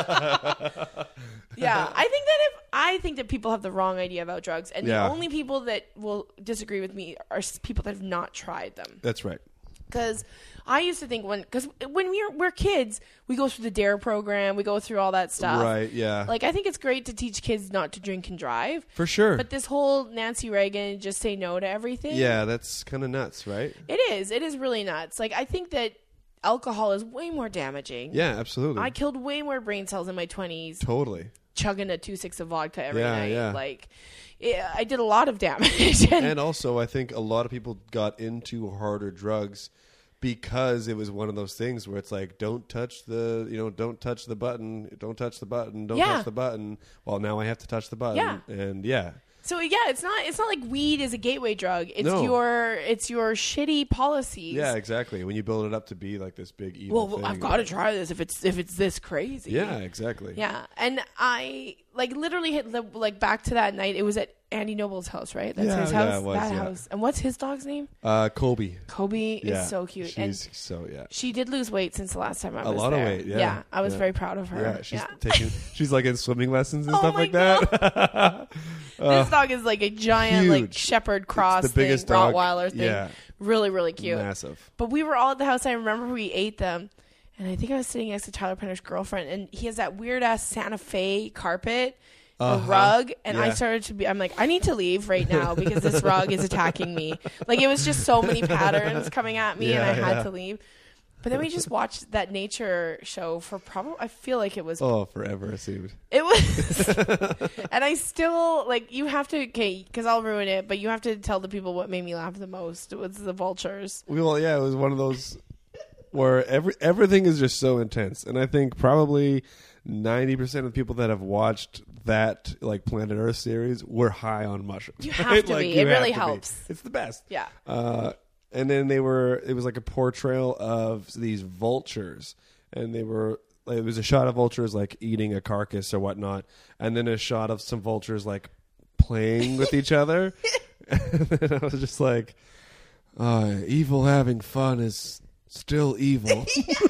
Court. Yeah, I think that if I think that people have the wrong idea about drugs, and Yeah. the only people that will disagree with me are s- people that have not tried them. That's right. Because I used to think when, because when we're we're kids, we go through the DARE program, we go through all that stuff. Right. Yeah. Like, I think it's great to teach kids not to drink and drive. For sure. But this whole Nancy Reagan just say no to everything. Yeah, that's kind of nuts, right? It is. It is really nuts. Like, I think that alcohol is way more damaging. Yeah, absolutely. I killed way more brain cells in my twenties totally. chugging a two six of vodka every Yeah, night. yeah. Like, it, I did a lot of damage. and, And also, I think a lot of people got into harder drugs because it was one of those things where it's like, don't touch the, you know, don't touch the button, don't touch the button, don't Yeah. touch the button. Well, now I have to touch the button. Yeah. And yeah. So yeah, it's not it's not like weed is a gateway drug. It's No. your it's your shitty policies. Yeah, exactly. When you build it up to be like this big evil Well, thing. I've got to try this if it's if it's this crazy. Yeah, exactly. Yeah, and I like literally hit the, like back to that night. It was at Andy Noble's house, right? That's Yeah, his yeah, house. it was, that yeah. house. And what's his dog's name? Uh, Kobe. Kobe Yeah. is so cute. She's and so, yeah. she did lose weight since the last time I A was lot there. of weight, yeah. Yeah, I was Yeah. very proud of her. Yeah, she's yeah. taking, she's like in swimming lessons and Oh stuff my like that. This dog is like a giant, like huge. shepherd cross It's the biggest thing, dog. Rottweiler thing. Yeah. Really, really cute. Massive. But we were all at the house. I remember we ate them. And I think I was sitting next to Tyler Penner's girlfriend. And he has that weird ass Santa Fe carpet, Uh-huh. a rug. And I Yeah. started to be, I'm like, I need to leave right now because this rug is attacking me. Like, it was just so many patterns coming at me, and Yeah, I had yeah. to leave. But then we just watched that nature show for probably, I feel like it was, Oh, forever, it seemed. it was, and I still, like, you have to, okay, because I'll ruin it, but you have to tell the people what made me laugh the most. It was the vultures. Well, yeah, it was one of those where every everything is just so intense, and I think probably ninety percent of the people that have watched that like Planet Earth series were high on mushrooms. You have right? to Like, be. you It have really to be. helps. It's the best. Yeah. Uh, and then they were. It was like a portrayal of these vultures, and they were. Like, it was a shot of vultures like eating a carcass or whatnot, and then a shot of some vultures like playing with each other. And then I was just like, uh, "Evil having fun is still evil."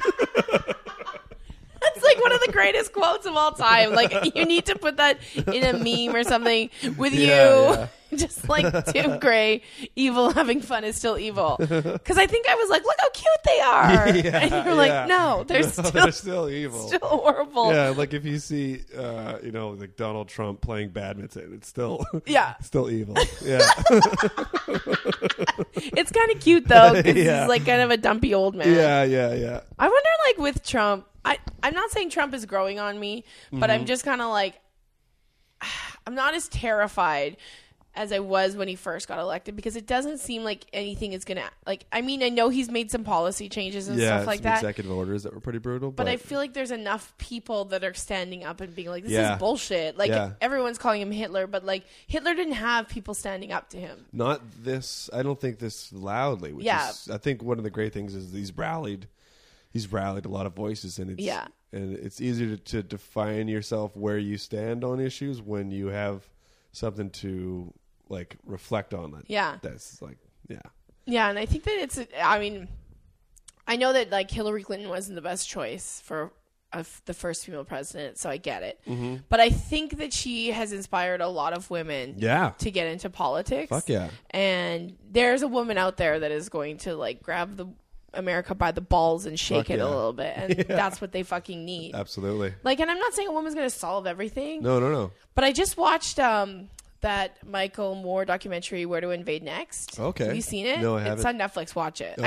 That's like one of the greatest quotes of all time. Like, you need to put that in a meme or something with Yeah, you. Just like Tim Gray, evil having fun is still evil. Because I think I was like, look how cute they are. Yeah, and you're yeah. like, no, they're No, still, they're still evil. still horrible. Yeah, like if you see, uh, you know, like Donald Trump playing badminton, it's still, Yeah. still evil. Yeah, It's kind of cute, though, because Yeah. he's like kind of a dumpy old man. yeah, yeah, yeah. I wonder, like, with Trump, I, I'm not saying Trump is growing on me, but Mm-hmm. I'm just kind of like, I'm not as terrified as I was when he first got elected, because it doesn't seem like anything is going to, like, I mean, I know he's made some policy changes and Yeah, stuff like some that, executive orders that were pretty brutal. But, but I feel like there's enough people that are standing up and being like, this Yeah. is bullshit. Like, Yeah. everyone's calling him Hitler, but, like, Hitler didn't have people standing up to him. not this. I don't think this loudly. Which Yeah. is, I think one of the great things is he's rallied. He's rallied a lot of voices, and it's Yeah. and it's easier to, to define yourself where you stand on issues when you have something to like reflect on. That Yeah. that's like yeah. Yeah, and I think that it's, I mean, I know that, like, Hillary Clinton wasn't the best choice for of the first female president, so I get it. Mm-hmm. But I think that she has inspired a lot of women Yeah. to get into politics. Fuck yeah. And there's a woman out there that is going to, like, grab the America by the balls and shake Fuck it yeah. a little bit, and Yeah. that's what they fucking need. Absolutely. Like, and I'm not saying a woman's going to solve everything, No, no, no. but I just watched um that Michael Moore documentary, Where to Invade Next. Okay. Have you seen it? No, I It's haven't. on Netflix. Watch it. All I right.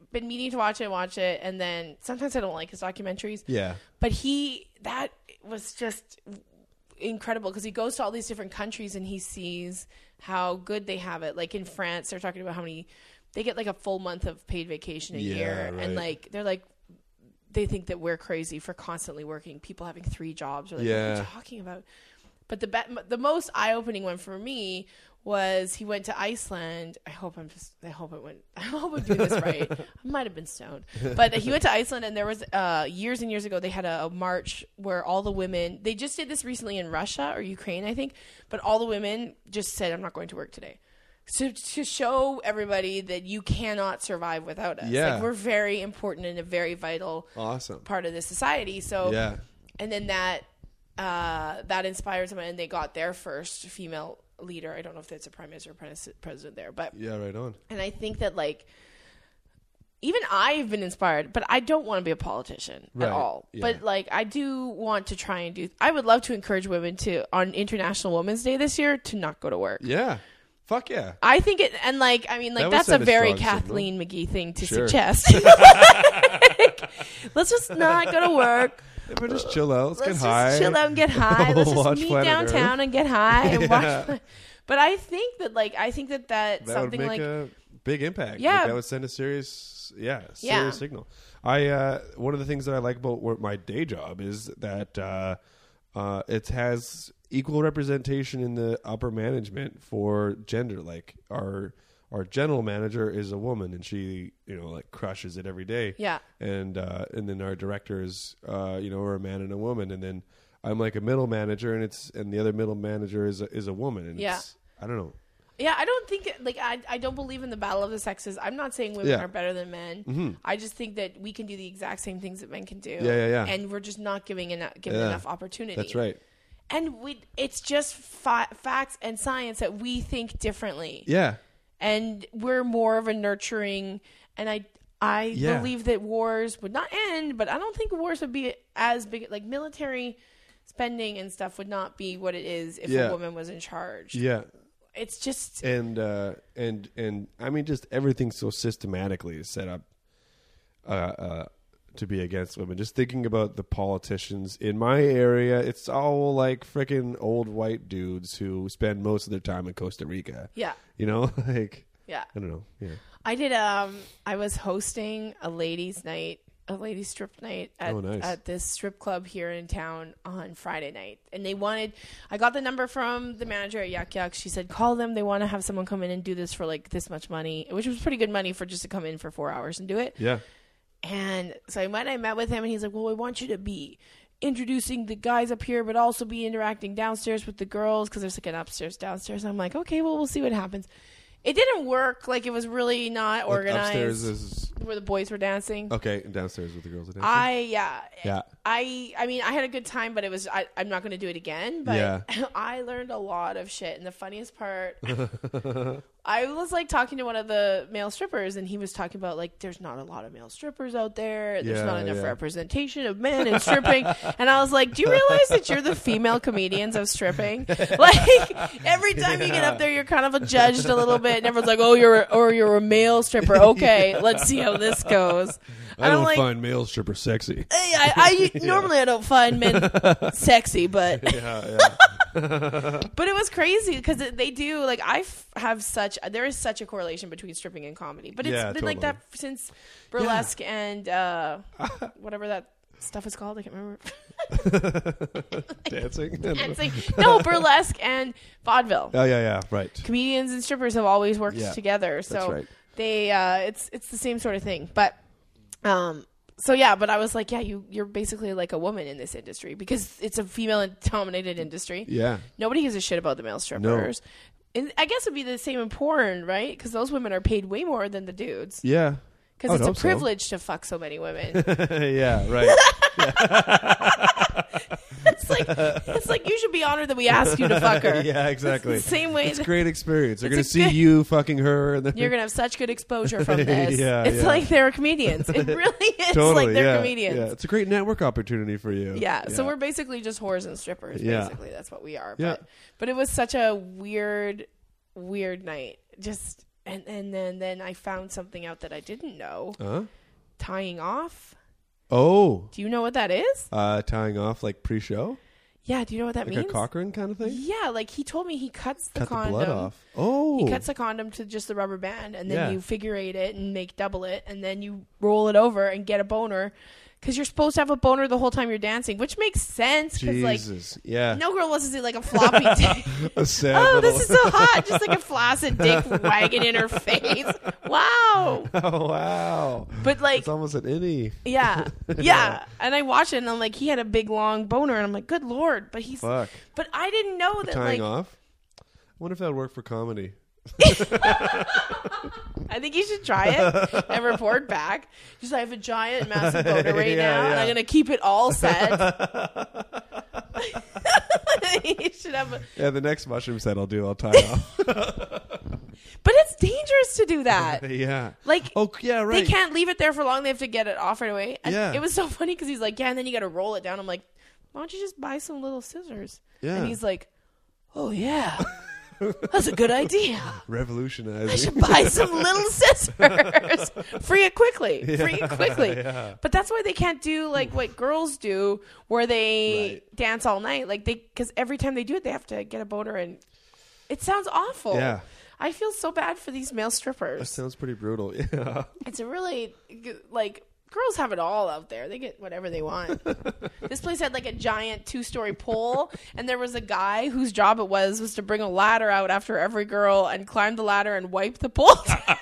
been meaning to watch it, watch it, and then sometimes I don't like his documentaries. Yeah. But he, that was just incredible because he goes to all these different countries and he sees how good they have it. Like in France, they're talking about how many, they get like a full month of paid vacation a Yeah, year. right. And like, they're like, they think that we're crazy for constantly working, people having three jobs. Or like, Yeah. what are you talking about? But the be- the most eye-opening one for me was he went to Iceland. I hope I'm just, I hope it went, I hope I'm doing this right. I might have been stoned. But he went to Iceland, and there was, uh, years and years ago, they had a, a march where all the women, they just did this recently in Russia or Ukraine, I think, but all the women just said, I'm not going to work today. So to show everybody that you cannot survive without us. Yeah. Like, we're very important and a very vital Awesome. part of this society. So, Yeah. and then that, uh, that inspires them, and they got their first female leader. I don't know if that's a prime minister or pres- president there, but Yeah, right on. and I think that like even I've been inspired, but I don't want to be a politician Right, at all. yeah. But like I do want to try and do. I would love to encourage women to on International Women's Day this year to not go to work. Yeah. Fuck yeah. I think it, and like I mean, like That would that's a send a very strong signal. Kathleen McGee thing to Sure. suggest. Like, let's just not go to work. Everyone just chill out. Let's, Let's get just high. chill out and get high. Let's just Watch meet Planet downtown Earth. and get high. And Yeah. watch. But I think that, like, I think that that's That would something make like, a big impact. Yeah. Like, that would send a serious, yeah, serious Yeah. signal. I uh, one of the things that I like about work, my day job is that uh, uh, it has equal representation in the upper management for gender. Like our our general manager is a woman, and she you know like crushes it every day. yeah, And uh, and then our directors, uh, you know, are a man and a woman, and then I'm like a middle manager, and it's and the other middle manager is a, is a woman, and Yeah. it's, I don't know. yeah. I don't think like I I don't believe in the battle of the sexes. I'm not saying women Yeah. are better than men. Mm-hmm. I just think that we can do the exact same things that men can do. Yeah, yeah, yeah. And we're just not giving enough given Yeah. enough opportunity. That's right. And we it's just fa- facts and science that we think differently. Yeah. And we're more of a nurturing, and I I Yeah. believe that wars would not end, but I don't think wars would be as big. Like military spending and stuff would not be what it is if Yeah. a woman was in charge. Yeah. It's just And uh, and and I mean, just everything so systematically is set up uh, uh, to be against women. Just thinking about the politicians in my area, it's all like freaking old white dudes who spend most of their time in Costa Rica. yeah, You know, like yeah. I don't know. Yeah. I did. Um, I was hosting a ladies' night, a ladies' strip night at Oh, nice. at this strip club here in town on Friday night, and they wanted. I got the number from the manager at Yak Yak. She said, "Call them. They want to have someone come in and do this for like this much money," which was pretty good money for just to come in for four hours and do it. Yeah. And so I went. I met with him, and he's like, "Well, I want you to be introducing the guys up here, but also be interacting downstairs with the girls because there's like an upstairs, downstairs." I'm like, "Okay, well, we'll see what happens." It didn't work. Like it was really not Like organized. upstairs is Where the boys were dancing. okay, and downstairs with the girls are dancing. I yeah. Yeah. I I mean I had a good time, but it was I, I'm not going to do it again. But Yeah. I learned a lot of shit, and the funniest part, I was like talking to one of the male strippers, and he was talking about like there's not a lot of male strippers out there. There's Yeah, not enough yeah. representation of men in stripping, and I was like, do you realize that you're the female comedians of stripping? Like every time you get up there, you're kind of judged a little bit, and everyone's like, oh, you're or you're a male stripper. Okay, let's see how this goes. I And I'm don't like, find male strippers sexy. Hey, I, I normally I don't find men sexy, but Yeah, yeah. but it was crazy because they do like I f- have such there is such a correlation between stripping and comedy, but it's Yeah, been like that totally. since burlesque and uh, whatever that stuff is called. I can't remember. Dancing. Dancing. No, burlesque and vaudeville. Oh yeah, yeah, right. Comedians and strippers have always worked Yeah, together, so That's right. they uh, it's it's the same sort of thing, but um. So yeah, but I was like, yeah, you you're basically like a woman in this industry because it's a female-dominated industry. Yeah. Nobody gives a shit about the male strippers. And I guess it'd be the same in porn, right? Because those women are paid way more than the dudes. Yeah. Because I it's would a hope so. privilege to fuck so many women. Yeah, right. It's like it's like you should be honored that we asked you to fuck her. Yeah, exactly. It's the same way It's a that great experience. They're It's going a to see good- you fucking her. And then you're gonna have such good exposure from this. Yeah, it's yeah. like they're comedians. It really is totally, like they're yeah, comedians. Yeah, it's a great network opportunity for you. Yeah, so we're basically just whores and strippers. Yeah. Basically, that's what we are. Yeah. But but it was such a weird, weird night. Just and and then then I found something out that I didn't know. Huh? Tying off. Oh. Do you know what that is? Uh, tying off like pre-show? Yeah, do you know what that like means? Like a Cochrane kind of thing? Yeah, like he told me he cuts the Cut condom. the blood off. Oh. He cuts the condom to just the rubber band, and then Yeah. you figure eight it and make double it, and then you roll it over and get a boner. Because you're supposed to have a boner the whole time you're dancing, which makes sense. Because like, Jesus. Yeah. no girl wants to see like a floppy dick. A sad Oh, little- this is so hot! Just like a flaccid dick wagging in her face. Wow. Oh, wow. But like, It's almost an innie. yeah, yeah. And I watched it, and I'm like, he had a big long boner, and I'm like, good lord. But he's, Fuck. but I didn't know that. Tying like, off? I wonder if that would work for comedy. I think you should try it and report back. Just I have a giant, massive boner right Yeah, now, and yeah. I'm gonna keep it all set. You should have a, Yeah, the next mushroom set I'll do, I'll tie off. but it's dangerous to do that. Yeah. Like, Oh, yeah, right. they can't leave it there for long. They have to get it off right away. And Yeah. it was so funny because he's like, yeah, and then you got to roll it down. I'm like, why don't you just buy some little scissors? Yeah. And he's like, oh yeah, that's a good idea. I Revolutionizing. should buy some little scissors. Free it quickly. Free it quickly. Yeah. But that's why they can't do like what girls do, where they Right. dance all night. Like they, because every time they do it, they have to get a boner, and it sounds awful. Yeah. I feel so bad for these male That strippers. sounds pretty brutal. Yeah. It's a really like girls have it all out there. They get whatever they want. This place had like a giant two-story pole, and there was a guy whose job it was was to bring a ladder out after every girl and climb the ladder and wipe the pole.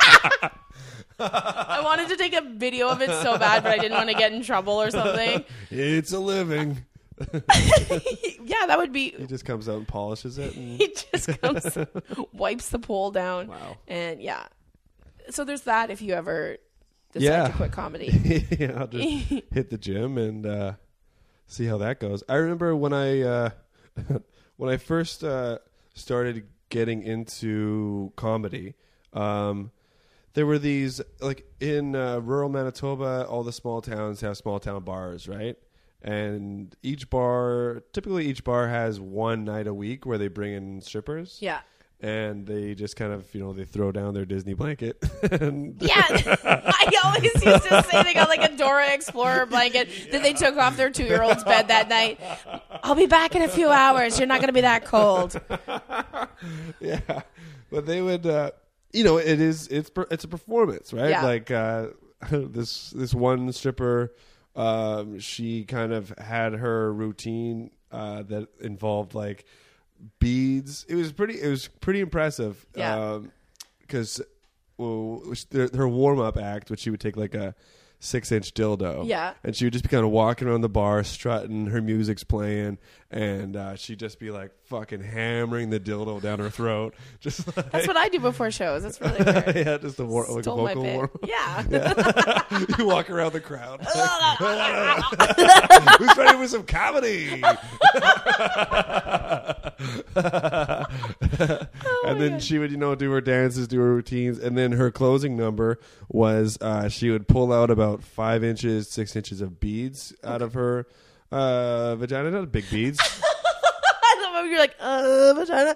I wanted to take a video of it so bad, but I didn't want to get in trouble or something. It's a living. Yeah, that would be. He just comes out and polishes it. And He just comes, wipes the pole down, wow. and yeah. So there's that. If you ever decide Yeah. to quit comedy. Yeah, I'll just hit the gym and uh, see how that goes. I remember when I uh, when I first uh, started getting into comedy, um, there were these like in uh, rural Manitoba. All the small towns have small town bars, right? And each bar, typically each bar has one night a week where they bring in strippers. Yeah. And they just kind of, you know, they throw down their Disney blanket. and Yeah, I always used to say they got like a Dora Explorer blanket that they took off their two-year-old's bed that night. I'll be back in a few hours. You're not going to be that cold. Yeah, but they would, uh, you know, it is it's per- it's a performance, right? Yeah. Like uh, this this one stripper, um, she kind of had her routine uh, that involved like beads. It was pretty. It was pretty impressive. Yeah. Because well, her warm up act, which she would take like a six inch dildo. Yeah. And she would just be kind of walking around the bar, strutting. Her music's playing, and uh, she'd just be like fucking hammering the dildo down her throat. Just like, That's what I do before shows. That's really weird. yeah, just a, war- like a Stole my vocal bit. warm. Yeah. Yeah. You walk around the crowd. Who's ready for some comedy? And then God. she would, you know, do her dances, do her routines, and then her closing number was uh, she would pull out about five inches, six inches of beads out of her uh, vagina. Not big beads. I love when you're like, uh, vagina.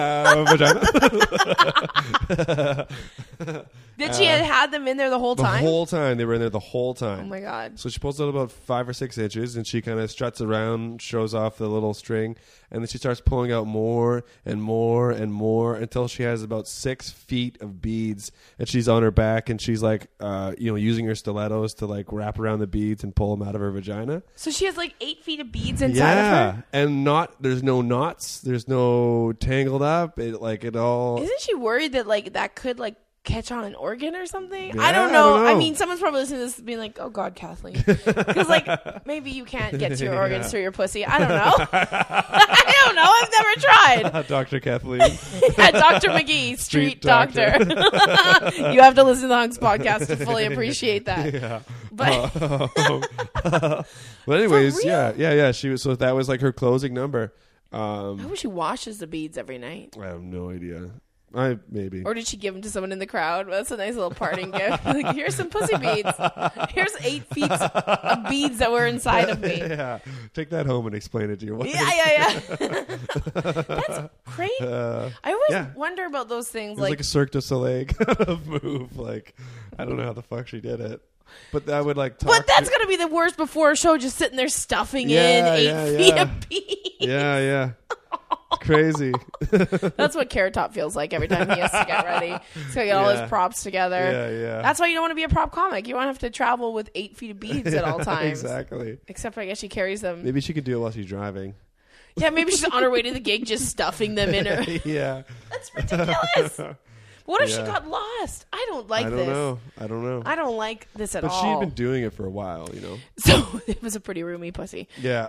uh, vagina. Did she have had them in there the whole The time? whole time they were in there. The whole time. Oh my god. So she pulls out about five or six inches, and she kind of struts around, shows off the little string, and then she starts pulling out more and more and more until she has about six feet of beads, and she's on her back, and she's like, uh, you know, using her stilettos to like wrap around the beads and pull them out of her vagina. So she has like eight feet of beads inside yeah, of her? and not there's no knots, there's no tangled up. It like it all. Isn't she worried that like that could like catch on an organ or something? Yeah, I don't I know. don't I know. mean, someone's probably listening to this being like, "Oh God, Kathleen," because like maybe you can't get to your organs Yeah. through your pussy. I don't know. I don't know. I've never tried. Doctor Kathleen. Yeah, Doctor McGee, street, Street doctor. You have to listen to the Hunks podcast to fully appreciate that. Yeah. But But anyways, real? yeah, yeah, yeah. She was so that was like her closing number. I Um, wish she washes the beads every night. I have no idea. I maybe. Or did she give them to someone in the crowd? That's a nice little parting gift. Like, here's some pussy beads. Here's eight feet of beads that were inside of me. Yeah, take that home and explain it to your wife. Yeah, yeah, yeah. That's great. Uh, I always yeah. wonder about those things. It was Like, like a Cirque du Soleil kind of move. Like, I don't know how the fuck she did it. But I would like talk but that's to, going to be the worst before a show, just sitting there stuffing Yeah, in eight yeah, feet yeah. of beads. Yeah, yeah. Crazy. That's what Carrot Top feels like every time he has to get ready. He's got to get all Yeah. his props together. Yeah, yeah. That's why you don't want to be a prop comic. You don't have to travel with eight feet of beads at all times. Exactly. Except I guess she carries them. Maybe she could do it while she's driving. Yeah, maybe she's on her way to the gig just stuffing them in her. Yeah. That's ridiculous. What if she Yeah. got lost? I don't like I don't this. know. I don't know. I don't like this at but all. she'd been doing it for a while, you know. So it was a pretty roomy pussy. Yeah.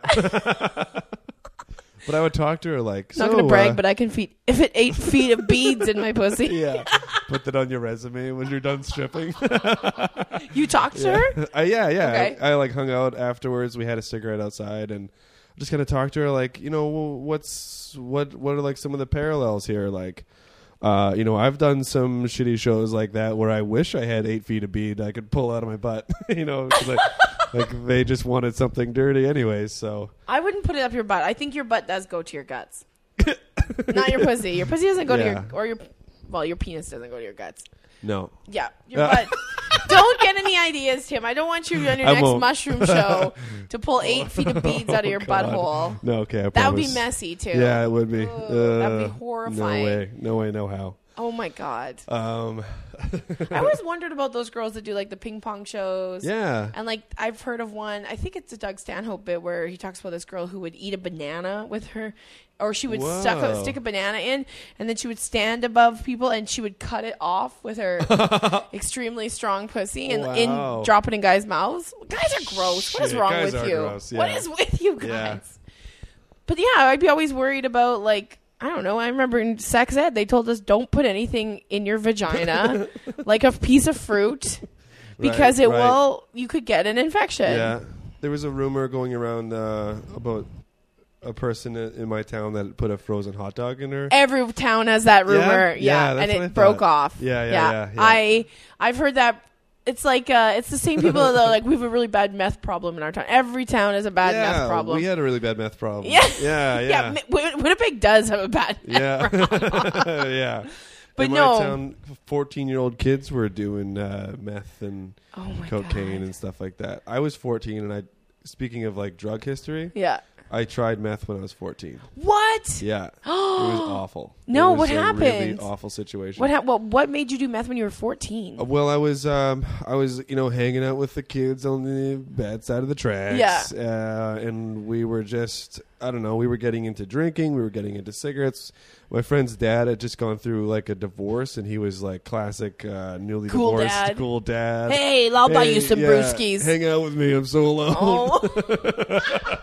But I would talk to her like, Not so, gonna brag, uh, but I can feed, fit eight feet of beads in my pussy. yeah. Put that on your resume when you're done stripping. You talked to yeah. her? Uh, yeah, yeah. Okay. I, I like hung out afterwards. We had a cigarette outside and just kind of talked to her like, you know, what's what what are like some of the parallels here? Like, uh, you know, I've done some shitty shows like that where I wish I had eight feet of bead I could pull out of my butt. You know, 'cause I, like they just wanted something dirty anyways. So I wouldn't put it up your butt. I think your butt does go to your guts. Not your pussy. Your pussy doesn't go Yeah. to your, or your, well, your penis doesn't go to your guts. no. Yeah, your butt. Don't get any ideas, Tim. I don't want you on your I next won't. mushroom show to pull eight feet of beads out of your Oh, God. butthole. No, okay. I That would be promise. messy too. Yeah, it would be. Ugh, that'd be Uh, horrifying. No way. No way. No how. Oh my god. Um. I always wondered about those girls that do like the ping pong shows. Yeah. And like I've heard of one, I think it's a Doug Stanhope bit where he talks about this girl who would eat a banana with her, or she would stuck a, Whoa. stick a banana in, and then she would stand above people and she would cut it off with her extremely strong pussy and Wow. in drop it in guys' mouths. Guys are gross. What is Shit, wrong guys with are you? gross, What yeah. is with you guys? Yeah. But yeah, I'd be always worried about like. I don't know. I remember in sex ed, they told us don't put anything in your vagina, like a piece of fruit, because Right, it right. will. You could get an infection. Yeah, there was a rumor going around uh, about a person in in my town that put a frozen hot dog in her. Every town has that rumor. Yeah? Yeah, Yeah, that's and what I it broke thought. off. Yeah, yeah, yeah, yeah. I I've heard that. It's like uh, it's the same people that are like we have a really bad meth problem in our town. Every town has a bad yeah, meth problem. we had a really bad meth problem. Yeah. yeah, yeah, yeah, Mi- Win- Winnipeg does have a bad meth yeah, problem. yeah. But in my no. town, fourteen-year-old kids were doing uh, meth and Oh my cocaine god. and stuff like that. I was fourteen, and I. Speaking of like drug history, Yeah. I tried meth when I was fourteen. What? Yeah, it was awful. No, It was what a happened? Really awful situation. What, ha- what what made you do meth when you were fourteen? Uh, Well, I was, um, I was, you know, hanging out with the kids on the bad side of the tracks. Yeah. Uh, and we were just, I don't know, we were getting into drinking. We were getting into cigarettes. My friend's dad had just gone through like a divorce, and he was like classic uh, newly Cool divorced dad. cool dad. Hey, I'll buy Hey, you some yeah, brewskis. Hang out with me. I'm so alone. Oh.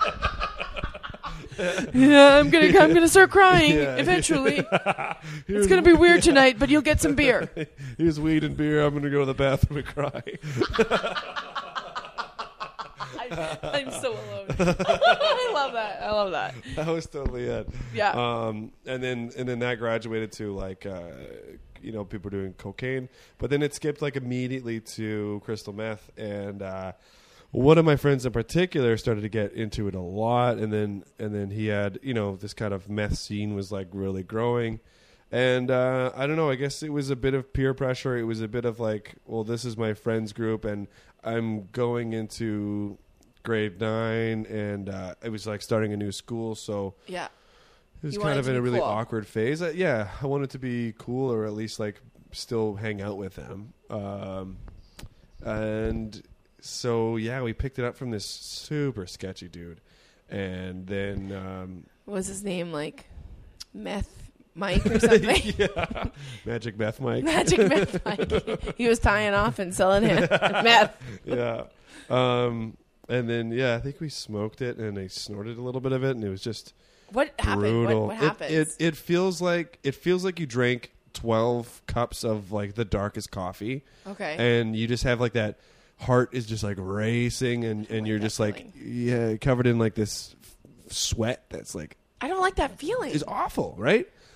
Yeah, I'm gonna I'm gonna start crying Yeah. eventually. Here's- It's gonna be weird tonight, but you'll get some beer. Here's weed and beer. I'm going to go to the bathroom and cry. I, I'm so alone. I love that. I love that. That was totally it. Yeah. Um, and then and then that graduated to like uh, you know, people doing cocaine, but then it skipped like immediately to crystal meth, and uh, one of my friends in particular started to get into it a lot, and then and then he had, you know, this kind of meth scene was like really growing. And uh, I don't know, I guess it was a bit of peer pressure. It was a bit of like, well, this is my friend's group, and I'm going into grade nine, and uh, it was like starting a new school, so Yeah. it was You kind wanted of to in a be really cool. awkward phase. Uh, yeah, I wanted to be cool, or at least like still hang out with them. Um, and so yeah, we picked it up from this super sketchy dude, and then um, What was his name? Like Meth Mike or something? yeah, Magic Meth Mike. Magic Meth Mike. He was tying off and selling him meth. Yeah. Um, and then yeah, I think we smoked it, and I snorted a little bit of it, and it was just What happened? brutal. What, what It- happens? It, it feels like it feels like you drank twelve cups of like the darkest coffee, okay. and you just have like that heart is just like racing, and, and like you're that just like yeah covered in like this f- sweat that's like I don't like that feeling. is awful, right?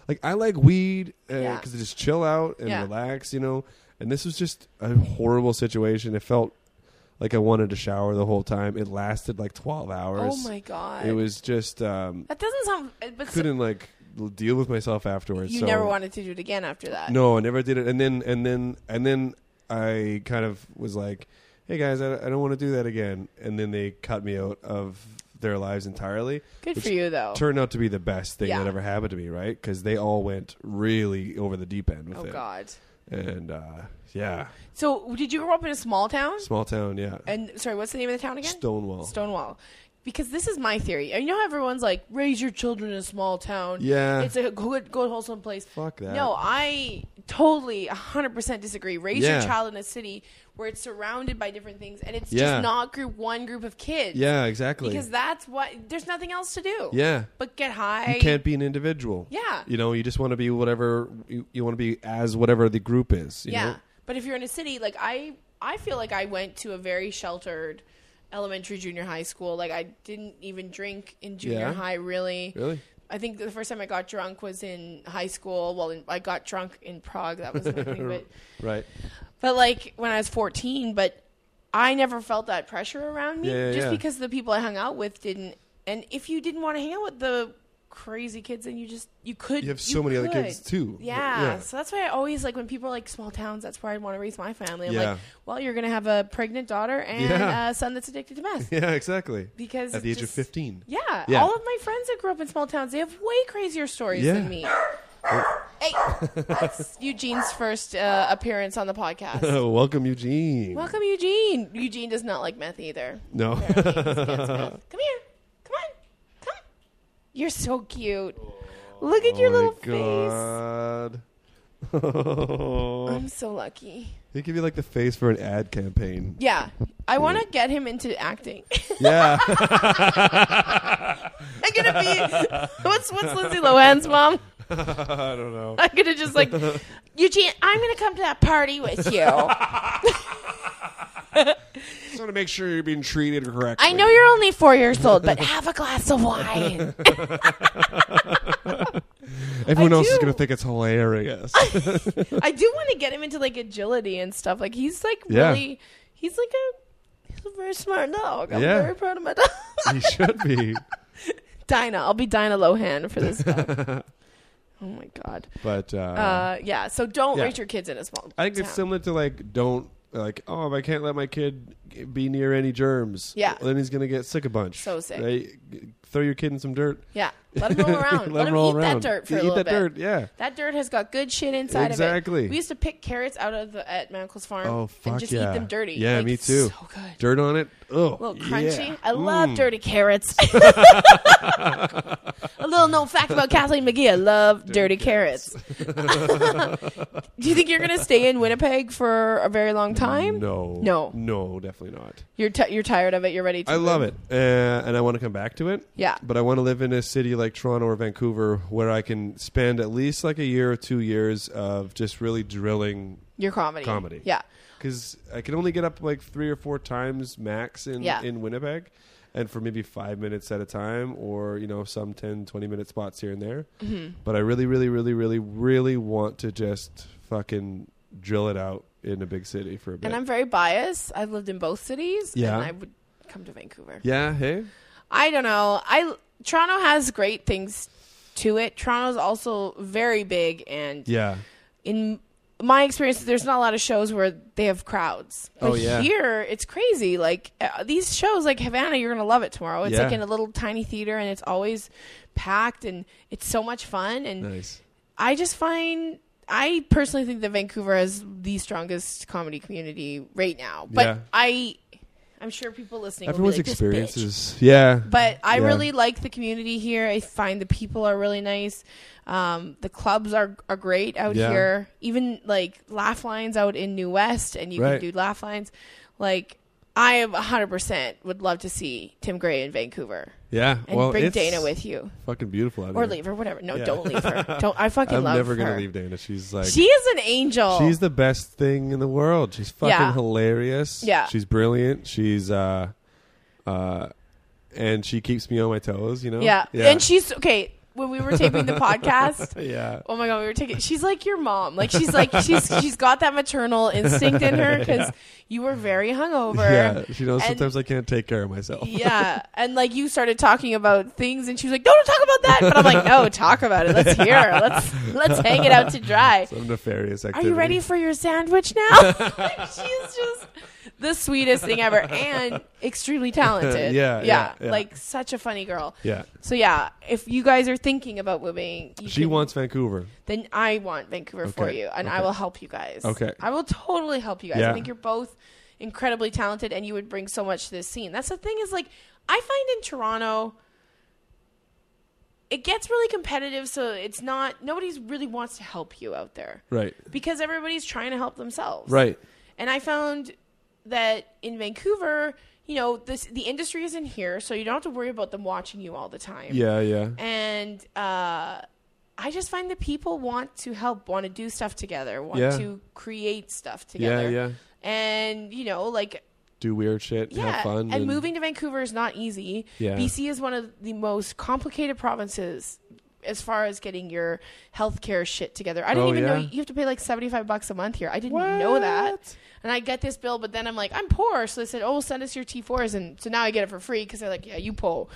like I like weed because Yeah. uh, it just chill out and Yeah. relax, you know. And this was just a horrible situation. It felt like I wanted to shower the whole time. It lasted like twelve hours. Oh my god. It was just um, That doesn't sound. But so couldn't like l- deal with myself afterwards. you so. never wanted to do it again after that. No, I never did it. And then and then and then I kind of was like, "Hey guys, I, I don't want to do that again." And then they cut me out of their lives entirely. Good which for you though. Turned out to be the best thing Yeah. that ever happened to me, right? Because they all went really over the deep end with Oh it. god. And uh, yeah, So did you grow up in a small town? small town, yeah. And sorry, what's the name of the town again? Stonewall. Stonewall. Because this is my theory. And you know how everyone's like, raise your children in a small town. Yeah. It's a good, good wholesome place. Fuck that. No, I totally one hundred percent disagree. Raise Yeah. your child in a city where it's surrounded by different things and it's Yeah. just not group one group of kids. Yeah, exactly. Because that's what, there's nothing else to do. yeah. But get high. You can't be an individual. Yeah. You know, you just want to be whatever, you, you want to be as whatever the group is. You Yeah. know? But if you're in a city, like I, I feel like I went to a very sheltered elementary, junior high school. Like I didn't even drink in junior Yeah. high, really. Really? I think the first time I got drunk was in high school. Well, in, I got drunk in Prague. That was the thing. But, Right. but like when I was fourteen, but I never felt that pressure around me Yeah, yeah, just yeah. because the people I hung out with didn't. And if you didn't want to hang out with the crazy kids, then you just you could. You have so many other could. kids too. Yeah. Yeah. So that's why I always like when people are like small towns. That's where I want to raise my family. I'm Yeah. like, well, you're gonna have a pregnant daughter and Yeah. a son that's addicted to meth. Yeah, exactly. Because At the it's age of just- fifteen. Yeah, Yeah. all of my friends that grew up in small towns, they have way crazier stories Yeah. than me. Hey, that's Eugene's first uh, appearance on the podcast. Welcome, Eugene. Welcome, Eugene. Eugene does not like meth either. No. Apparently, he's against meth. Come here. Come on. Come. You're so cute. Look at your Oh little my face. God. I'm so lucky. They give you like the face for an ad campaign. Yeah, I want to get him into acting. Yeah. I'm gonna be what's what's Lindsay Lohan's mom? I don't know. I'm gonna just like Eugene. I'm gonna come to that party with you. Just want to make sure you're being treated correctly. I know you're only four years old, but have a glass of wine. Everyone I else is do. going to think it's hilarious. I do want to get him into like agility and stuff. Like he's like Yeah. really, he's like a, he's a very smart dog. I'm Yeah. very proud of my dog. He should be. Dinah, I'll be Dinah Lohan for this stuff. Oh my god. But uh, Uh, yeah. So don't yeah. raise your kids in a small. I think it's town. similar to like, don't, like, oh, if I can't let my kid be near any germs, Yeah. then he's going to get sick a bunch. So sick. Right? Throw your kid in some dirt. Yeah. Let him roll around. Let, him roll eat around. that dirt for Yeah, a eat little that bit. dirt, yeah. That dirt has got good shit inside Exactly. of it. We used to pick carrots out of the at Mankell's farm Oh, fuck and just yeah. eat them dirty. Yeah, Like, me too. So good. Dirt on it. Oh, A little crunchy. yeah. I love Mm. dirty carrots. A little known fact about Kathleen McGee. I love dirty, carrots. Do you think you're going to stay in Winnipeg for a very long time? No. No. No, definitely not. You're t- you're tired of it. You're ready to I love move? it. Uh, and I want to come back to it. Yeah. But I want to live in a city like Toronto or Vancouver where I can spend at least like a year or two years of just really drilling Your comedy. comedy. Yeah. Because I can only get up like three or four times max in, Yeah. in Winnipeg. And for maybe five minutes at a time or, you know, some ten, twenty minute spots here and there. Mm-hmm. But I really, really, really, really, really want to just fucking drill it out in a big city for a bit. And I'm very biased. I've lived in both cities. Yeah. And I would come to Vancouver. yeah, hey? I don't know. I Toronto has great things to it. Toronto's also very big, and Yeah. in my experience, there's not a lot of shows where they have crowds. But Oh, yeah. here, it's crazy. Like uh, these shows, like Havana, you're gonna love it tomorrow. It's Yeah. like in a little tiny theater, and it's always packed, and it's so much fun. And Nice. I just find. I personally think that Vancouver has the strongest comedy community right now. But Yeah. I, I'm sure people listening Everyone's will be like, "This bitch." experiences. Yeah. But I Yeah. really like the community here. I find the people are really nice. Um, the clubs are are great out Yeah. here. Even like laugh lines out in New West, and you Right. can do laugh lines. Like I am one hundred percent would love to see Tim Gray in Vancouver Yeah. and well, bring it's Dana with you, fucking beautiful out or here. leave her, whatever. No, Yeah. don't leave her. Don't. I fucking I'm love never her. gonna leave Dana. She's like She is an angel. she's the best thing in the world. She's fucking Yeah. hilarious. Yeah. She's brilliant. She's uh uh and she keeps me on my toes, you know? yeah. and she's okay. when we were taping the podcast. Yeah. Oh my god, we were taking. She's like your mom. Like she's like she's she's got that maternal instinct in her because you were very hungover. Yeah, she knows And- sometimes I can't take care of myself. Yeah, and like you started talking about things, and she was like, "No, don't talk about that." But I'm like, "No, talk about it. Let's hear. Let's let's hang it out to dry." Some nefarious Are activity. you ready for your sandwich now? She's just the sweetest thing ever, and extremely talented. Yeah, yeah, yeah. like such a funny girl. Yeah. So yeah, if you guys are thinking about moving, you She can- wants Vancouver. then I want Vancouver for Okay, you, and okay. I will help you guys. Okay. I will totally help you guys. Yeah. I think you're both incredibly talented, and you would bring so much to this scene. That's the thing is, like, I find in Toronto, it gets really competitive, so it's not, nobody's really wants to help you out there. Right. Because everybody's trying to help themselves. Right. And I found that in Vancouver, you know, this the industry isn't here, so you don't have to worry about them watching you all the time. Yeah, yeah. And uh, I just find that people want to help, want to do stuff together, want Yeah. to create stuff Yeah, together. yeah. And, you know, like, Do weird shit, yeah. have fun. And, moving to Vancouver is not easy. Yeah. B C is one of the most complicated provinces as far as getting your healthcare shit together. I didn't Oh, even yeah? know you have to pay like seventy-five bucks a month here. I didn't know that. What? And I get this bill, but then I'm like, I'm poor. So they said, oh, send us your T fours. And so now I get it for free because they're like, yeah, you poor.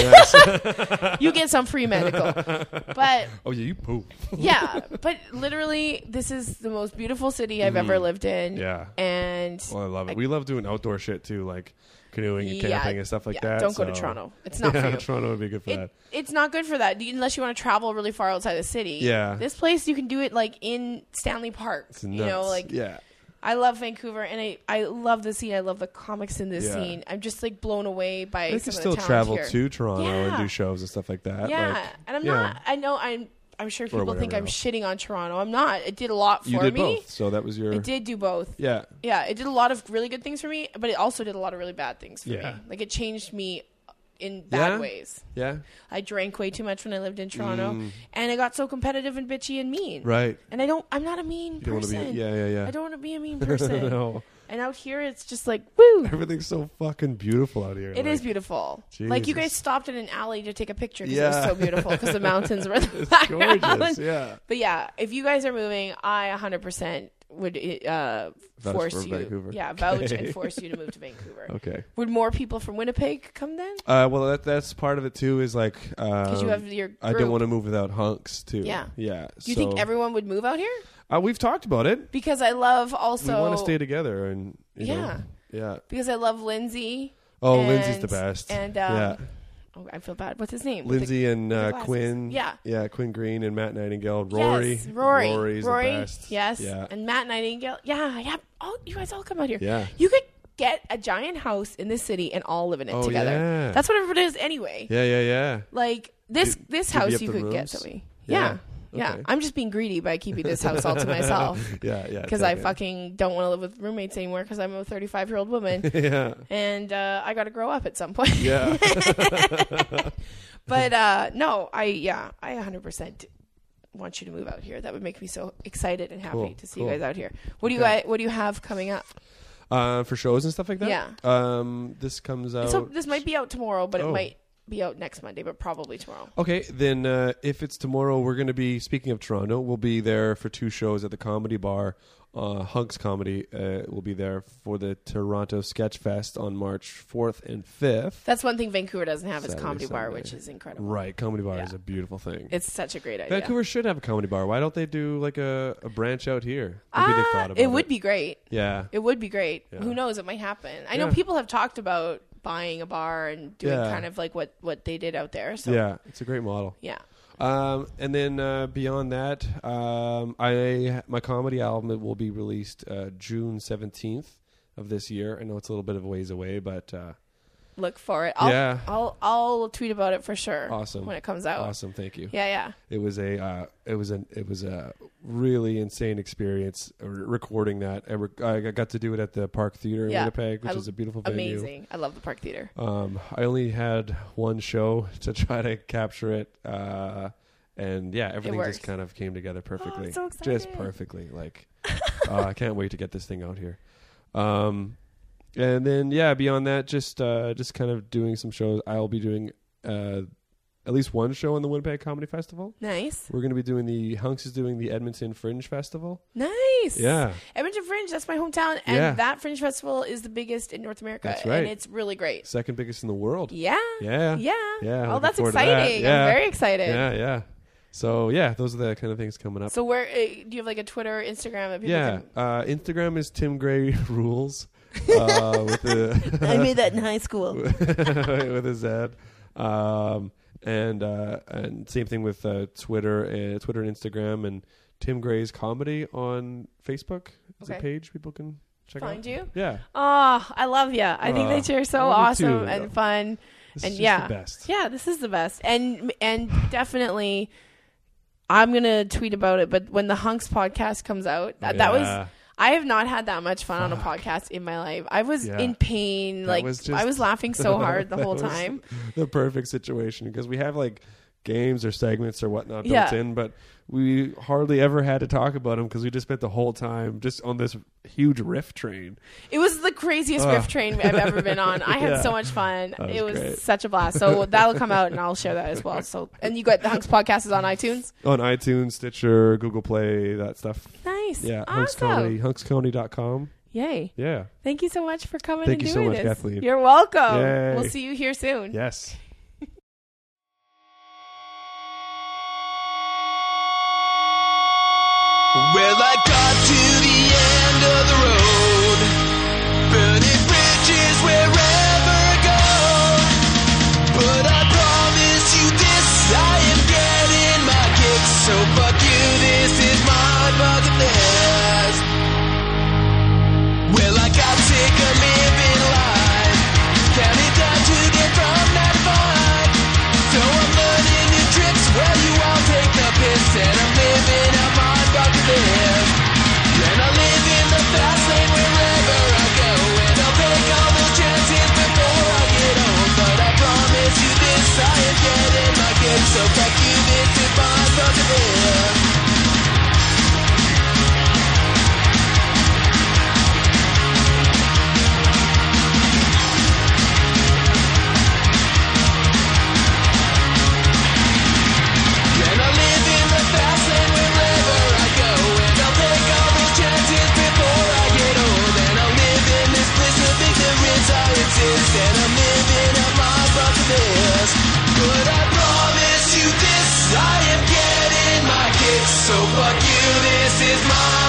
Yes. You get some free medical. But Oh, yeah, you poop. yeah, but literally, this is the most beautiful city I've ever lived in. Yeah. And Well, I love it. I- We love doing outdoor shit too, like canoeing and Yeah, camping and stuff like yeah, that. don't go to so- Toronto. It's not yeah, for you. Toronto would be good for It, that. it's not good for that unless you want to travel really far outside the city. Yeah. This place, you can do it like in Stanley Park. It's you nuts. know, like yeah. I love Vancouver, and I, I love the scene. I love the comics in this Yeah. scene. I'm just like blown away by I some can of still the talent travel here. to Toronto and Yeah. do shows and stuff like that. Yeah, Like, and I'm yeah. not. I know I'm. I'm sure people think whatever I'm else. shitting on Toronto. I'm not. It did a lot for You did me. both, so that was your. It did do both. Yeah. Yeah, it did a lot of really good things for me, but it also did a lot of really bad things for Yeah. me. Like it changed me in bad Yeah? ways. Yeah. I drank way too much when I lived in Toronto, Mm. and I got so competitive and bitchy and mean. Right. And I don't. I'm not a mean You don't want to person. be. Yeah, yeah, yeah. I don't want to be a mean person. No. And out here, it's just like woo. Everything's so fucking beautiful out here. It like, is beautiful. Like you guys Jesus. stopped in an alley to take a picture because it Yeah. was so beautiful because the mountains were in the It's background. gorgeous. Yeah. But yeah, if you guys are moving, I one hundred percent would uh, Vouch force for you. Vancouver. Yeah, vouch Okay. and force you to move to Vancouver. Okay. Would more people from Winnipeg come then? Uh, well, that that's part of it too. Is like Because um, you have your group. I don't want to move without hunks too. Yeah. Yeah. Do you so, think everyone would move out here? Uh, we've talked about it. Because I love also. we want to stay together, and you Yeah. know, yeah. Because I love Lindsay. Oh, and, Lindsay's the best. And um, yeah, oh, I feel bad. What's his name? With the- Lindsay and the uh, glasses. Quinn. Yeah. yeah, Quinn Green and Matt Nightingale. Rory, Yes, Rory. Rory's Rory, the best. yes. yeah, And Matt Nightingale. Yeah, yeah. Oh, you guys all come out here. yeah. You could get a giant house in this city and all live in it Oh, together. yeah. That's what everyone is anyway. Yeah, yeah, yeah. Like this Did- this did you house up you the could get rooms? to me. Yeah. Yeah. Yeah. Okay. I'm just being greedy by keeping this house all to myself. yeah, yeah. Because I take it. fucking don't want to live with roommates anymore because I'm a thirty-five year old woman. yeah, And uh, I got to grow up at some point. yeah. But uh, no, I, yeah, I one hundred percent want you to move out here. That would make me so excited and happy Cool, to see cool. you guys out here. What do you Okay. guys, what do you have coming up? Uh, for shows and stuff like that. Yeah. Um, this comes out. So this might be out tomorrow, but Oh. it might be out next Monday, but probably tomorrow. Okay, then uh, if it's tomorrow, we're going to be, speaking of Toronto, we'll be there for two shows at the Comedy Bar. Uh, Hunks Comedy uh, will be there for the Toronto Sketch Fest on March fourth and fifth. That's one thing Vancouver doesn't have is Saturday, Comedy Bar, Sunday. which is incredible. Right, Comedy Bar Yeah. is a beautiful thing. It's such a great idea. Vancouver should have a comedy bar. Why don't they do like a, a branch out here? Maybe Ah, they thought about it it. would be great. Yeah. It would be great. Yeah. Who knows? It might happen. I know Yeah. people have talked about buying a bar and doing Yeah. kind of like what, what they did out there. So Yeah, it's a great model. yeah. Um, and then uh, beyond that, um, I my comedy album will be released uh, June seventeenth of this year. I know it's a little bit of a ways away, but uh, Look for it. I'll, Yeah. I'll I'll tweet about it for sure. Awesome. When it comes out. awesome. Thank you. Yeah, yeah. It was a uh, it was a it was a really insane experience uh, recording that. I, rec- I got to do it at the Park Theater in Yeah. Winnipeg, which I- is a beautiful venue. Amazing. I love the Park Theater. Um, I only had one show to try to capture it, uh, and yeah, everything worked. just kind of came together perfectly, I'm so just excited. perfectly. Like, uh, I can't wait to get this thing out here. Um, and then yeah, beyond that, just uh, just kind of doing some shows. I'll be doing uh, at least one show on the Winnipeg Comedy Festival. Nice. We're going to be doing the Hunks is doing the Edmonton Fringe Festival. Nice. Yeah. Edmonton Fringe, that's my hometown. And Yeah. that Fringe Festival is the biggest in North America. That's right. And it's really great. Second biggest in the world. Yeah. Yeah. Yeah. Yeah, Oh, looking that's forward to that. exciting. Yeah. I'm very excited. Yeah, yeah. So, yeah, those are the kind of things coming up. So where uh, do you have like a Twitter, Instagram that people yeah. can... Uh, Instagram is Tim Gray Rules. uh, with the I made that in high school. with a Z. Um, and uh, and same thing with uh, Twitter, and Twitter and Instagram, and Tim Gray's Comedy on Facebook is Okay. a page people can check out. Find you? Yeah. Oh, I love you. I think Uh, that you're so I love you awesome too. and fun. This And is just yeah. the best. Yeah, this is the best. And and definitely I'm going to tweet about it, but when the Hunks podcast comes out, that, that was Yeah. I have not had that much fun on a Fuck. podcast in my life. I was Yeah. in pain. That like was just- I was laughing so hard the That whole was time. the perfect situation because we have like games or segments or whatnot built Yeah. in, but we hardly ever had to talk about them because we just spent the whole time just on this huge riff train. It was the craziest Oh. riff train I've ever been on. I had Yeah. so much fun. That was It was great. such a blast. So that'll come out and I'll share that as well. So and you got the Hunks podcast is on iTunes. On iTunes, Stitcher, Google Play, that stuff. Nice. Yeah, Hunks Awesome. Comedy, hunks comedy dot com. Yay. Yeah. Thank you so much for coming Thank and you so doing much, this. Kathleen. You're welcome. Yay. We'll see you here soon. Yes. Well, I got to the end of the road, burning bridges wherever I go. But I promise you this, I am getting my kicks. So fuck you, this is my bucket list. Well, I got sick of living life, counting down to get from that fight. So I'm learning new tricks, well, you all take the piss, and I'm living out my bucket list. And I live in the fast lane wherever I go, and I'll take all those chances before I get home. But I promise you this, I am getting my kicks. So fuck you, this is my bucket list. And I live in the fast lane wherever I go, and I'll take all those chances before I get old. And I'll live in this bliss of ignorance I exist, and I'm living out my bucket list. But I promise you this, I am getting my kicks. So fuck you, this is my